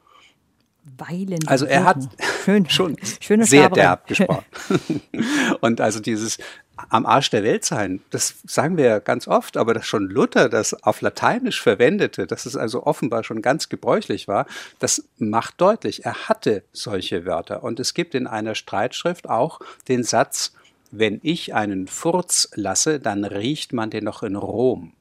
Weilende also er hat Schön. schon Schöne sehr Schabere. derb gesprochen. Und also dieses am Arsch der Welt sein, das sagen wir ja ganz oft, aber dass schon Luther das auf Lateinisch verwendete, dass es also offenbar schon ganz gebräuchlich war, das macht deutlich, er hatte solche Wörter. Und es gibt in einer Streitschrift auch den Satz, wenn ich einen Furz lasse, dann riecht man den noch in Rom.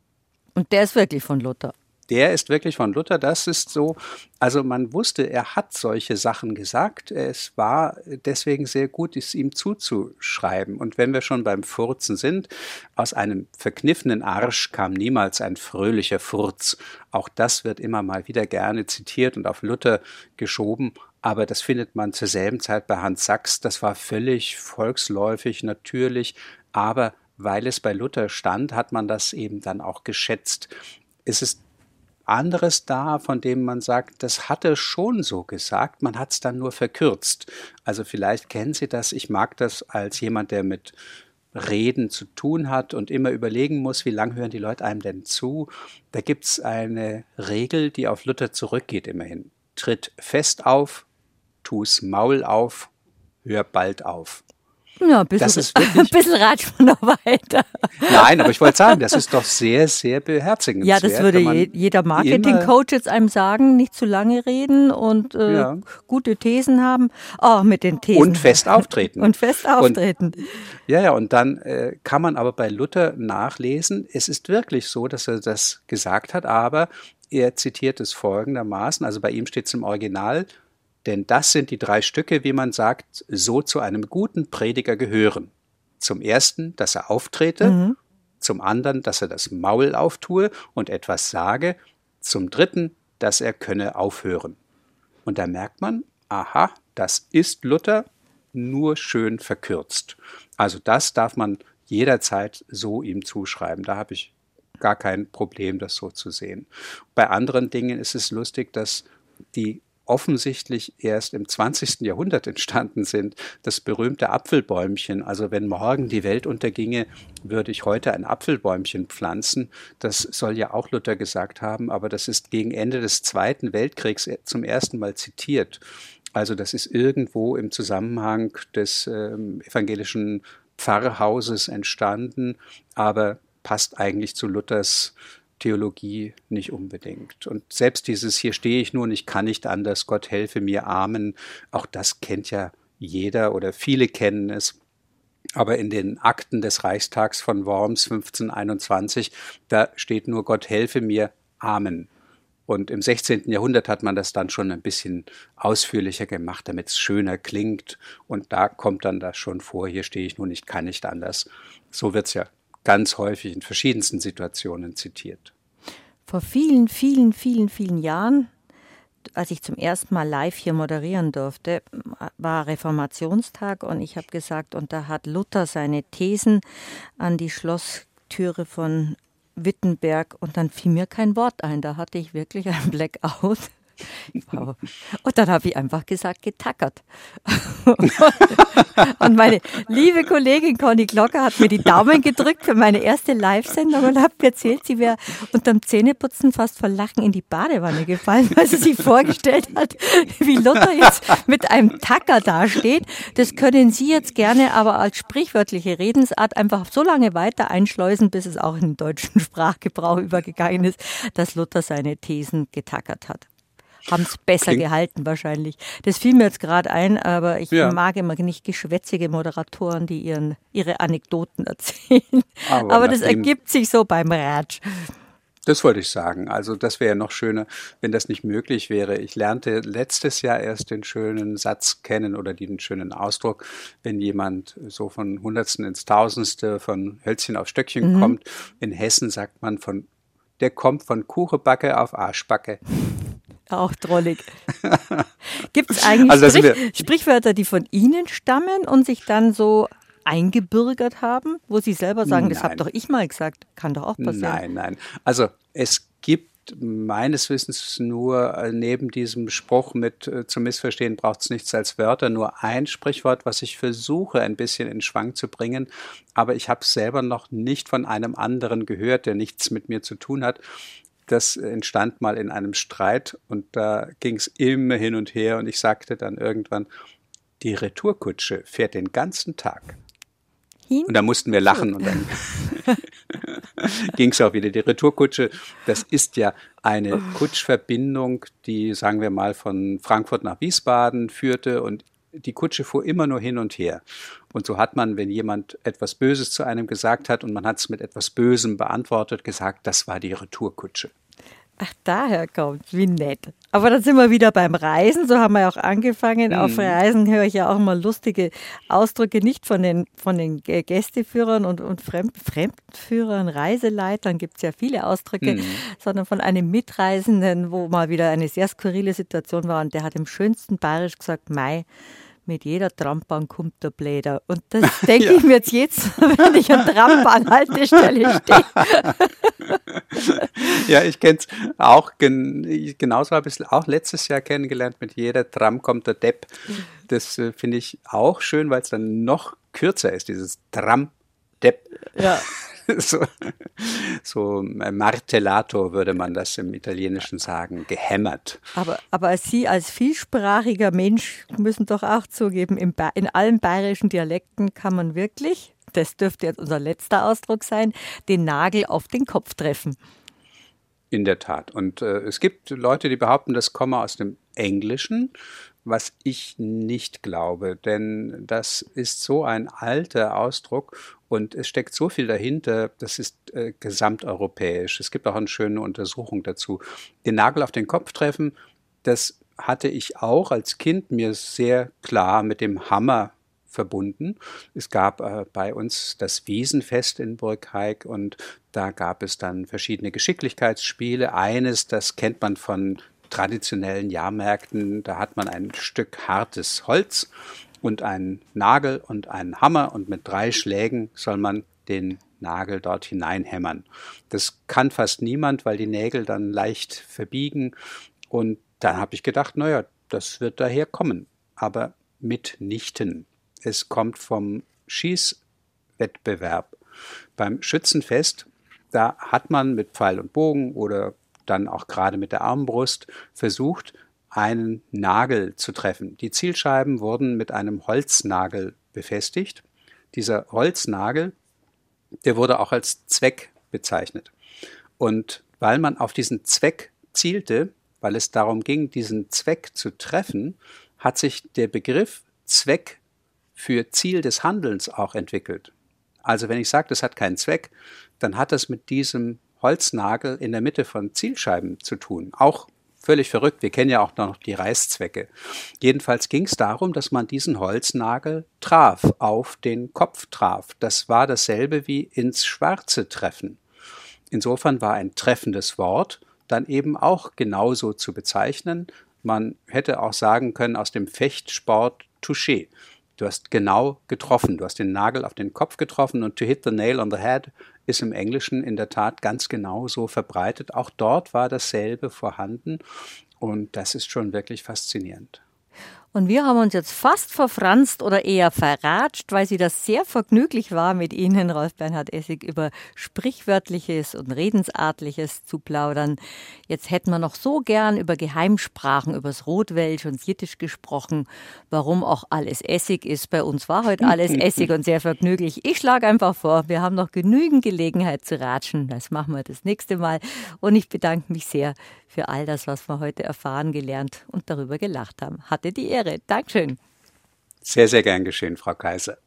Und der ist wirklich von Luther. Der ist wirklich von Luther, das ist so, also man wusste, er hat solche Sachen gesagt, es war deswegen sehr gut, es ihm zuzuschreiben. Und wenn wir schon beim Furzen sind, aus einem verkniffenen Arsch kam niemals ein fröhlicher Furz. Auch das wird immer mal wieder gerne zitiert und auf Luther geschoben, aber das findet man zur selben Zeit bei Hans Sachs, das war völlig volksläufig, natürlich, aber weil es bei Luther stand, hat man das eben dann auch geschätzt. Es ist anderes da, von dem man sagt, das hat er schon so gesagt, man hat es dann nur verkürzt. Also vielleicht kennen Sie das, ich mag das als jemand, der mit Reden zu tun hat und immer überlegen muss, wie lange hören die Leute einem denn zu. Da gibt es eine Regel, die auf Luther zurückgeht immerhin. Tritt fest auf, tu's Maul auf, hör bald auf. Ja, ein bisschen, das ist wirklich, ein bisschen ratscht man noch weiter. Nein, aber ich wollte sagen, das ist doch sehr, sehr beherzigenswert. Ja, das würde je, jeder Marketing-Coach jetzt einem sagen, nicht zu lange reden und äh, ja. gute Thesen haben. Oh, mit den Thesen. Und fest auftreten. Und fest auftreten. Und, ja, ja, und dann äh, kann man aber bei Luther nachlesen, es ist wirklich so, dass er das gesagt hat, aber er zitiert es folgendermaßen, also bei ihm steht es im Original, denn das sind die drei Stücke, wie man sagt, so zu einem guten Prediger gehören. Zum ersten, dass er auftrete, mhm. zum anderen, dass er das Maul auftue und etwas sage, zum dritten, dass er könne aufhören. Und da merkt man, aha, das ist Luther, nur schön verkürzt. Also das darf man jederzeit so ihm zuschreiben. Da habe ich gar kein Problem, das so zu sehen. Bei anderen Dingen ist es lustig, dass die offensichtlich erst im zwanzigsten Jahrhundert entstanden sind. Das berühmte Apfelbäumchen, also wenn morgen die Welt unterginge, würde ich heute ein Apfelbäumchen pflanzen. Das soll ja auch Luther gesagt haben, aber das ist gegen Ende des Zweiten Weltkriegs zum ersten Mal zitiert. Also das ist irgendwo im Zusammenhang des äh, evangelischen Pfarrhauses entstanden, aber passt eigentlich zu Luthers Theologie nicht unbedingt. Und selbst dieses hier stehe ich nun, ich kann nicht anders, Gott helfe mir, Amen, auch das kennt ja jeder oder viele kennen es. Aber in den Akten des Reichstags von Worms fünfzehnhunderteinundzwanzig, da steht nur Gott helfe mir, Amen. Und im sechzehnten Jahrhundert hat man das dann schon ein bisschen ausführlicher gemacht, damit es schöner klingt. Und da kommt dann das schon vor, hier stehe ich nun, ich kann nicht anders. So wird es ja ganz häufig in verschiedensten Situationen zitiert. Vor vielen, vielen, vielen, vielen Jahren, als ich zum ersten Mal live hier moderieren durfte, war Reformationstag und ich habe gesagt, und da hat Luther seine Thesen an die Schlosstüre von Wittenberg und dann fiel mir kein Wort ein. Da hatte ich wirklich einen Blackout. Wow. Und dann habe ich einfach gesagt, getackert. Und meine liebe Kollegin Conny Glocker hat mir die Daumen gedrückt für meine erste Live-Sendung und hat mir erzählt, sie wäre unterm Zähneputzen fast vor Lachen in die Badewanne gefallen, weil sie sich vorgestellt hat, wie Luther jetzt mit einem Tacker dasteht. Das können Sie jetzt gerne aber als sprichwörtliche Redensart einfach so lange weiter einschleusen, bis es auch in den deutschen Sprachgebrauch übergegangen ist, dass Luther seine Thesen getackert hat. Haben es besser Klingt. gehalten wahrscheinlich. Das fiel mir jetzt gerade ein, aber ich ja. mag immer nicht geschwätzige Moderatoren, die ihren, ihre Anekdoten erzählen. Aber, aber das ergibt sich so beim Ratsch. Das wollte ich sagen. Also das wäre ja noch schöner, wenn das nicht möglich wäre. Ich lernte letztes Jahr erst den schönen Satz kennen oder den schönen Ausdruck, wenn jemand so von Hundertsten ins Tausendste, von Hölzchen auf Stöckchen mhm. kommt. In Hessen sagt man, von der kommt von Kuchenbacke auf Arschbacke. Auch drollig. Gibt es eigentlich also Sprich- Sprichwörter, die von Ihnen stammen und sich dann so eingebürgert haben, wo Sie selber sagen, nein. Das habe doch ich mal gesagt, kann doch auch passieren. Nein, nein. Also es gibt meines Wissens nur äh, neben diesem Spruch mit äh, zum Missverstehen braucht es nichts als Wörter, nur ein Sprichwort, was ich versuche ein bisschen in Schwang zu bringen, aber ich habe es selber noch nicht von einem anderen gehört, der nichts mit mir zu tun hat. Das entstand mal in einem Streit und da ging es immer hin und her und ich sagte dann irgendwann, die Retourkutsche fährt den ganzen Tag. Hin? Und da mussten wir lachen und dann ging es auch wieder. Die Retourkutsche, das ist ja eine Kutschverbindung, die, sagen wir mal, von Frankfurt nach Wiesbaden führte und die Kutsche fuhr immer nur hin und her. Und so hat man, wenn jemand etwas Böses zu einem gesagt hat und man hat es mit etwas Bösem beantwortet, gesagt, das war die Retourkutsche. Ach, daher kommt, wie nett. Aber dann sind wir wieder beim Reisen, so haben wir ja auch angefangen. Mhm. Auf Reisen höre ich ja auch immer lustige Ausdrücke, nicht von den, von den Gästeführern und, und Fremd, Fremdführern, Reiseleitern, gibt es ja viele Ausdrücke, mhm. sondern von einem Mitreisenden, wo mal wieder eine sehr skurrile Situation war und der hat im schönsten Bayerisch gesagt, Mei, mit jeder Trambahn kommt der Bläder. Und das denke ja. ich mir jetzt, jetzt, wenn ich an Trambahnhaltestelle stehe. Ja, ich kenne es auch. Gen genauso habe ich es auch letztes Jahr kennengelernt. Mit jeder Tram kommt der Depp. Das äh, finde ich auch schön, weil es dann noch kürzer ist, dieses Tram-Depp. Ja. So, so Martellato würde man das im Italienischen sagen, gehämmert. Aber, aber Sie als vielsprachiger Mensch müssen doch auch zugeben, in, in allen bayerischen Dialekten kann man wirklich, das dürfte jetzt unser letzter Ausdruck sein, den Nagel auf den Kopf treffen. In der Tat. Und äh, es gibt Leute, die behaupten, das komme aus dem Englischen, was ich nicht glaube, denn das ist so ein alter Ausdruck und es steckt so viel dahinter, das ist äh, gesamteuropäisch. Es gibt auch eine schöne Untersuchung dazu. Den Nagel auf den Kopf treffen, das hatte ich auch als Kind mir sehr klar mit dem Hammer verbunden. Es gab äh, bei uns das Wiesenfest in Burghaig und da gab es dann verschiedene Geschicklichkeitsspiele. Eines, das kennt man von traditionellen Jahrmärkten, da hat man ein Stück hartes Holz und einen Nagel und einen Hammer und mit drei Schlägen soll man den Nagel dort hineinhämmern. Das kann fast niemand, weil die Nägel dann leicht verbiegen und dann habe ich gedacht, naja, das wird daher kommen, aber mitnichten. Es kommt vom Schießwettbewerb. Beim Schützenfest, da hat man mit Pfeil und Bogen oder dann auch gerade mit der Armbrust versucht, einen Nagel zu treffen. Die Zielscheiben wurden mit einem Holznagel befestigt. Dieser Holznagel, der wurde auch als Zweck bezeichnet. Und weil man auf diesen Zweck zielte, weil es darum ging, diesen Zweck zu treffen, hat sich der Begriff Zweck für Ziel des Handelns auch entwickelt. Also wenn ich sage, das hat keinen Zweck, dann hat das mit diesem Holznagel in der Mitte von Zielscheiben zu tun. Auch völlig verrückt, wir kennen ja auch noch die Reißzwecke. Jedenfalls ging es darum, dass man diesen Holznagel traf, auf den Kopf traf. Das war dasselbe wie ins Schwarze treffen. Insofern war ein treffendes Wort dann eben auch genauso zu bezeichnen. Man hätte auch sagen können, aus dem Fechtsport Touché. Du hast genau getroffen, du hast den Nagel auf den Kopf getroffen und to hit the nail on the head ist im Englischen in der Tat ganz genauso verbreitet. Auch dort war dasselbe vorhanden und das ist schon wirklich faszinierend. Und wir haben uns jetzt fast verfranst oder eher verratscht, weil sie das sehr vergnüglich war, mit Ihnen, Rolf Bernhard Essig, über Sprichwörtliches und Redensartliches zu plaudern. Jetzt hätten wir noch so gern über Geheimsprachen, über das Rotwelsch und Jiddisch gesprochen. Warum auch alles Essig ist. Bei uns war heute alles Essig und sehr vergnüglich. Ich schlage einfach vor, wir haben noch genügend Gelegenheit zu ratschen. Das machen wir das nächste Mal. Und ich bedanke mich sehr für all das, was wir heute erfahren, gelernt und darüber gelacht haben. Hatte die Ehre. Dankeschön. Sehr, sehr gern geschehen, Frau Kaiser.